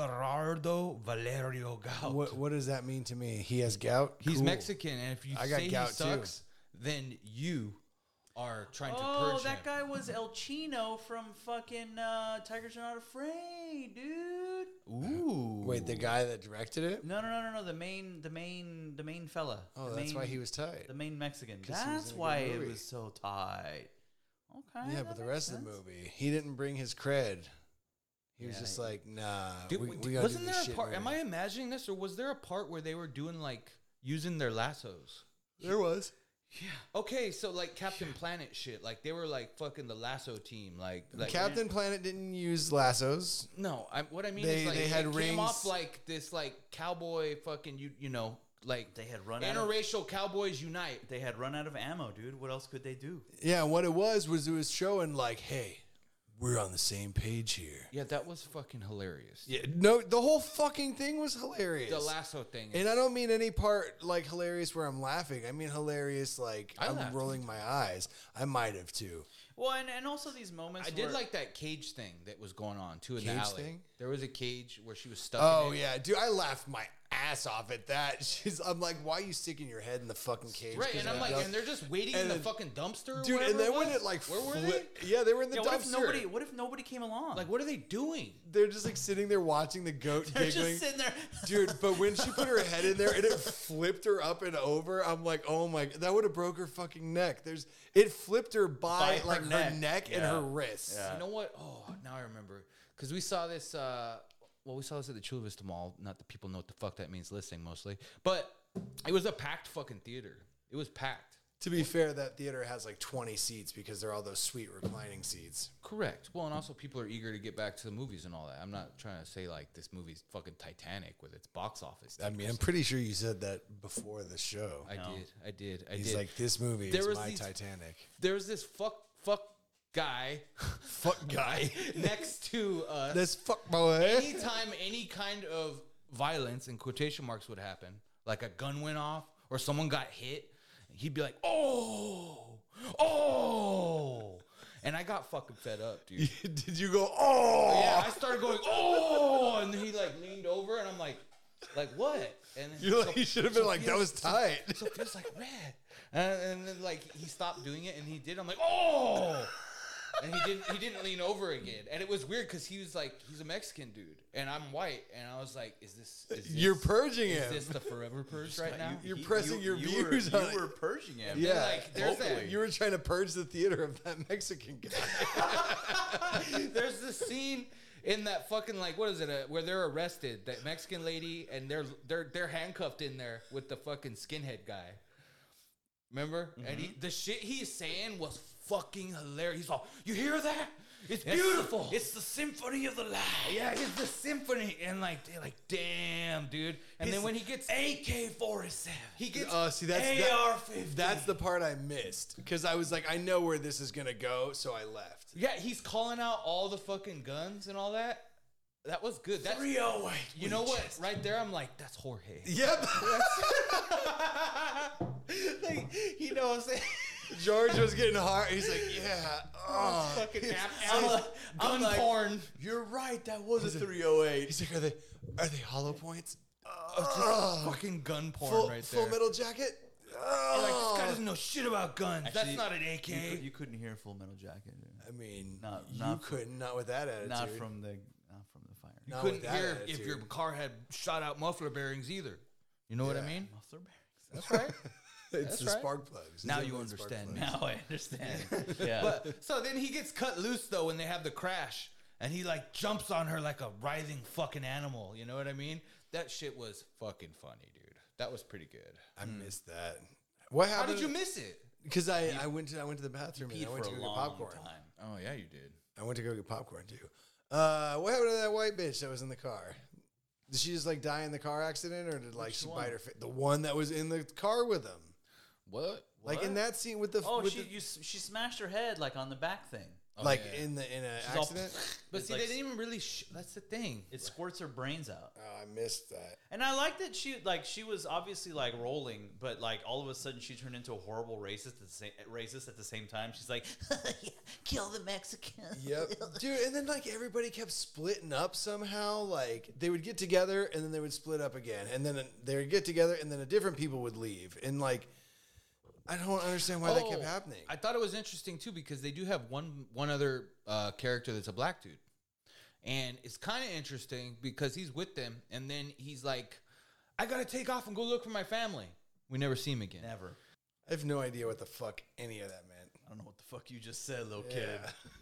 Everardo Valerio Gout. What What does that mean to me? He has gout. He's Cool. Mexican, and if you I got say he gout, too. sucks, then you are trying to Oh, purge that him. guy was El Chino from fucking uh, Tigers Are Not Afraid, dude. Ooh. Wait, the guy that directed it? No, no, no, no, no. The main, the main, the main fella. Oh, The that's why main- he was tight. the main Mexican. 'Cause he was That's in a good why it movie. was so tight. Okay. Yeah, that but the makes rest of sense. the movie, he didn't bring his cred. He was Yeah, just he- like, nah, Dude, we, w- we gotta wasn't do there this a shit part? Am movie. I imagining this, or was there a part where they were doing like using their lassos? There was. Yeah. Okay, so like Captain Planet shit, like they were like fucking the lasso team, like, like Captain Planet didn't use lassos. No, I, what I mean They- is like they had it came rings. off like this like cowboy fucking you you know like They had run out of, interracial cowboys unite. they had run out of ammo, dude. What else could they do? Yeah, what it was was it was showing like, hey, we're on the same page here. Yeah, that was fucking hilarious. Yeah, no, the whole fucking thing was hilarious. The lasso thing. And I don't mean any part like hilarious where I'm laughing. I mean hilarious like I I'm laughed. rolling my eyes. I might have too. Well, and, and also these moments. I did where- like that cage thing that was going on too in the Cage alley. thing? There was a cage where she was stuck. Oh in it. yeah, dude, I laughed my ass off at that. She's, I'm like, why are you sticking your head in the fucking cage? Right, 'Cause and I'm I like, don't- and they're just waiting And in the then- fucking dumpster, or dude, wherever and then it when was. it like, where were flip- yeah, they were in the Yeah, dumpster. what if nobody? What if nobody came along? they? Like, what are they doing? They're just like sitting there watching the goat they're giggling. just sitting there. Dude, but when she put her head in there and it flipped her up and over, I'm like, oh my, that would have broke her fucking neck. There's, it flipped her by, By her like her neck, neck. and Yeah. her wrists. Yeah. You know what? Oh, now I remember. Because we saw this, uh, well, we saw this at the Chula Vista Mall. Not that people know what the fuck that means listening mostly. But it was a packed fucking theater. It was packed. To be fair, that theater has like twenty seats because they're all those sweet reclining seats. Correct. Well, and also people are eager to get back to the movies and all that. I'm not trying to say like this movie's fucking Titanic with its box office. I mean, I'm pretty sure you said that before the show. I No. did. I did. I He's did. like, this movie There is was my these- Titanic. There's this fuck fuck guy Fuck guy. next to us. This fuck boy. Anytime any kind of violence in quotation marks would happen, like a gun went off or someone got hit, he'd be like, "Oh, oh," and I got fucking fed up, dude. Did you go, oh? Yeah, I started going, "Oh," and he like leaned over, and I'm like, "Like what?" And then You're like, you should have been like, that was so- tight. So it feels like red, and, and then like he stopped doing it, and he did. I'm like, "Oh." And he didn't. He didn't lean over again, and it was weird because he was like, he's a Mexican dude, and I'm white, and I was like, "Is this? Is this You're purging Is him. this the forever purge right now?" You're He- pressing your you were- views You on it. were purging him. Yeah, like, there's that- Vocally. you were trying to purge the theater of that Mexican guy. There's this scene in that fucking like what is it? Uh, where they're arrested, that Mexican lady, and they're they're they're handcuffed in there with the fucking skinhead guy. Remember? And he, the shit he's saying was fucking hilarious. He's all, "You hear that? It's beautiful. It's the symphony of the light. Yeah, it's the symphony." And like, they're like, "Damn, dude." And then when he gets A K forty-seven, he gets Oh, see, that's A R fifty. That's the part I missed because I was like, I know where this is gonna go, so I left. yeah, he's calling out all the fucking guns and all that. That was good. That's three oh eight. you know what? Right there, I'm like, that's Jorge. Yep. Like, you know what I'm saying? George was getting hard. He's like, yeah. Oh. Fucking ap- I'm gun like- I'm like, porn. You're right. That was a three oh eight. He's like, are they are they hollow points? Oh, fucking gun porn Full, right there. full metal jacket. You're like, this guy Oh. doesn't know shit about guns. Actually, That's not an A You, K. could, you couldn't hear Full Metal Jacket. I mean, Not- you not from- couldn't, not with that attitude. Not from the not from the fire. You Not couldn't with that hear if attitude. your car had shot out muffler bearings either. You know what I Yeah. mean? Muffler bearings. That's right. It's That's the right. spark plugs. Now It's you definitely spark understand. plugs. Now I understand. Yeah. But so then he gets cut loose though when they have the crash, and he like jumps on her like a writhing fucking animal. You know what I mean? That shit was fucking funny, dude. That was pretty good. I missed that. What How happened? did you miss it? Because I, I went to I went to the bathroom and Peed I went for to a go get long popcorn. time. Oh yeah, you did. I went to go get popcorn too. Uh, what happened to that white bitch that was in the car? Did she just like die in the car accident, or did like Which she one? bite her? Fa- the one that was in the car with him, What? like in What? that scene with the Oh, with she the, you, s- she smashed her head like on the back thing. Oh, like yeah. in the in an She's all- accident. But It's see, like they s- didn't even really. Sh- that's the thing. It squirts her brains out. Oh, I missed that. And I like that she like she was obviously like rolling, but like all of a sudden she turned into a horrible racist at the same racist at the same time. She's like, yeah, kill the Mexicans. Yep, dude. And then like everybody kept splitting up somehow. Like they would get together and then they would split up again, and then they would get together and then a different people would leave. And like, I don't understand why that kept Oh, happening. I thought it was interesting too because they do have one one other uh, character that's a black dude, and it's kind of interesting because he's with them, and then he's like, "I gotta take off and go look for my family." We never see him again. Never. I have no idea what the fuck any of that meant. I don't know what the fuck you just said, little Yeah. kid.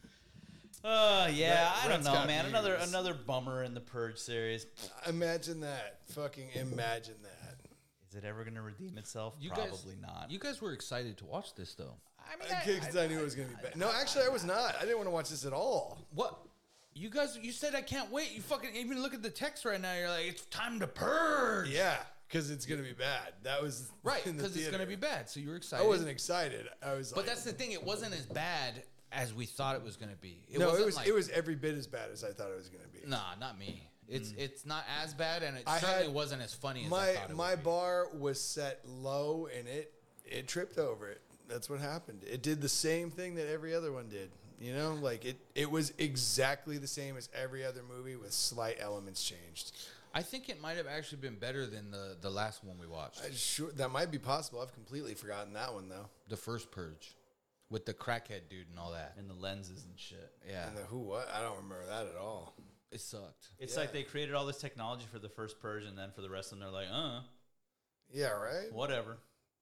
Uh, yeah, Rat- I don't Rat's know, got man. Another another views. bummer in the Purge series. Imagine that. Fucking imagine that. Is it ever going to redeem itself? You Probably guys, not. You guys were excited to watch this, though. I mean, Because I, knew it was going to be bad. No, actually, I was not. I didn't want to watch this at all. What? You guys, you said I can't wait. You fucking even look at the text right now. You're like, it's time to purge. Yeah, because it's going to be bad. That was Right, in the because it's going to theater. be bad. So you were excited. I wasn't excited. I was. But like, that's the thing. It wasn't as bad as we thought it was going to be. It no, wasn't it was. like, It was every bit as bad as I thought it was going to be. Nah, not me. It's it's not as bad, and it I certainly had- wasn't as funny as I My thought it my would be. bar was set low, and it it tripped over it. That's what happened. It did the same thing that every other one did. You know, like it it was exactly the same as every other movie with slight elements changed. I think it might have actually been better than the, the last one we watched, I sure that might be possible. I've completely forgotten that one though. the first Purge, with the crackhead dude and all that. and the lenses and shit. Yeah, And the who what? I don't remember that at all. it sucked. It's Yeah. like they created all this technology for the first Purge, and then for the rest of them, they're like, uh, Yeah, right. whatever.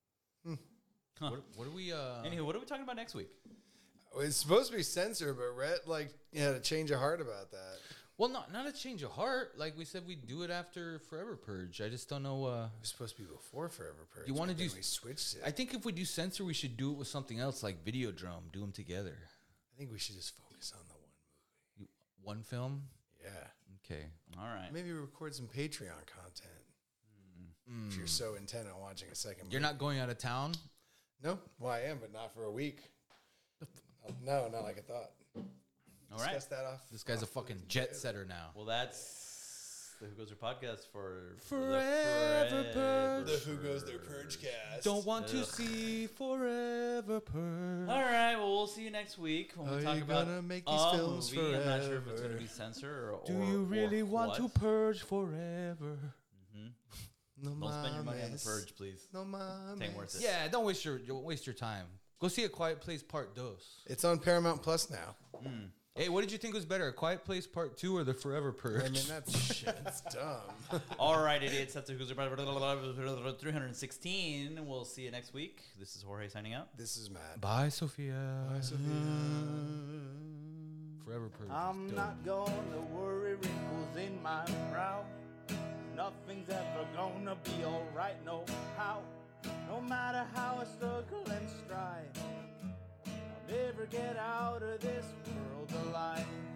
Huh. What, what are we? Uh, Anywho, what are we talking about next week? It's supposed to be censored, but Rhett like had a change of heart about that. well, not not a change of heart. Like we said, we'd do it after Forever Purge. I just don't know. Uh, It was supposed to be before Forever Purge. You wanna but then do- We switched it. I I, think if we do censor, we should do it with something else like Videodrome. Do them together. think we should just focus on the one movie. You, one film. Yeah. Okay. All right. Maybe record some Patreon content. If you're so intent on watching a second You're movie. not going out of town. No? Well, I am, but not for a week. No, not like I thought. All right. Discuss that off. This guy's a off fucking the- jet setter now. Well, that's the Who Goes There podcast for for Forever the Purge. The Who Goes There Purge cast. Don't want to Ugh. see Forever Purge. All right. Well, we'll see you next week when Are we talk you about gonna make these a films movie. I'm not sure if it's forever? going to be censored or. Do or- you really or want to what. purge forever? No Don't spend your money on the mames. purge, please. No Ain't worth mames. it. Yeah, don't waste your don't waste your time. Go see A Quiet Place Part Dos. It's on Paramount Plus now. Hey, what did you think was better, A Quiet Place Part Two or The Forever Purge? I mean, that's shit. It's dumb. All right, idiots. That's the Who Goes There three hundred sixteen. We'll see you next week. This is Jorge signing out. This is Matt. Bye, Sophia. Bye, Sophia. Forever Purge. is I'm dope. not gonna worry wrinkles in my brow. Nothing's ever gonna be alright, no how. No matter how I struggle and strive, I'll never get out of this world alive.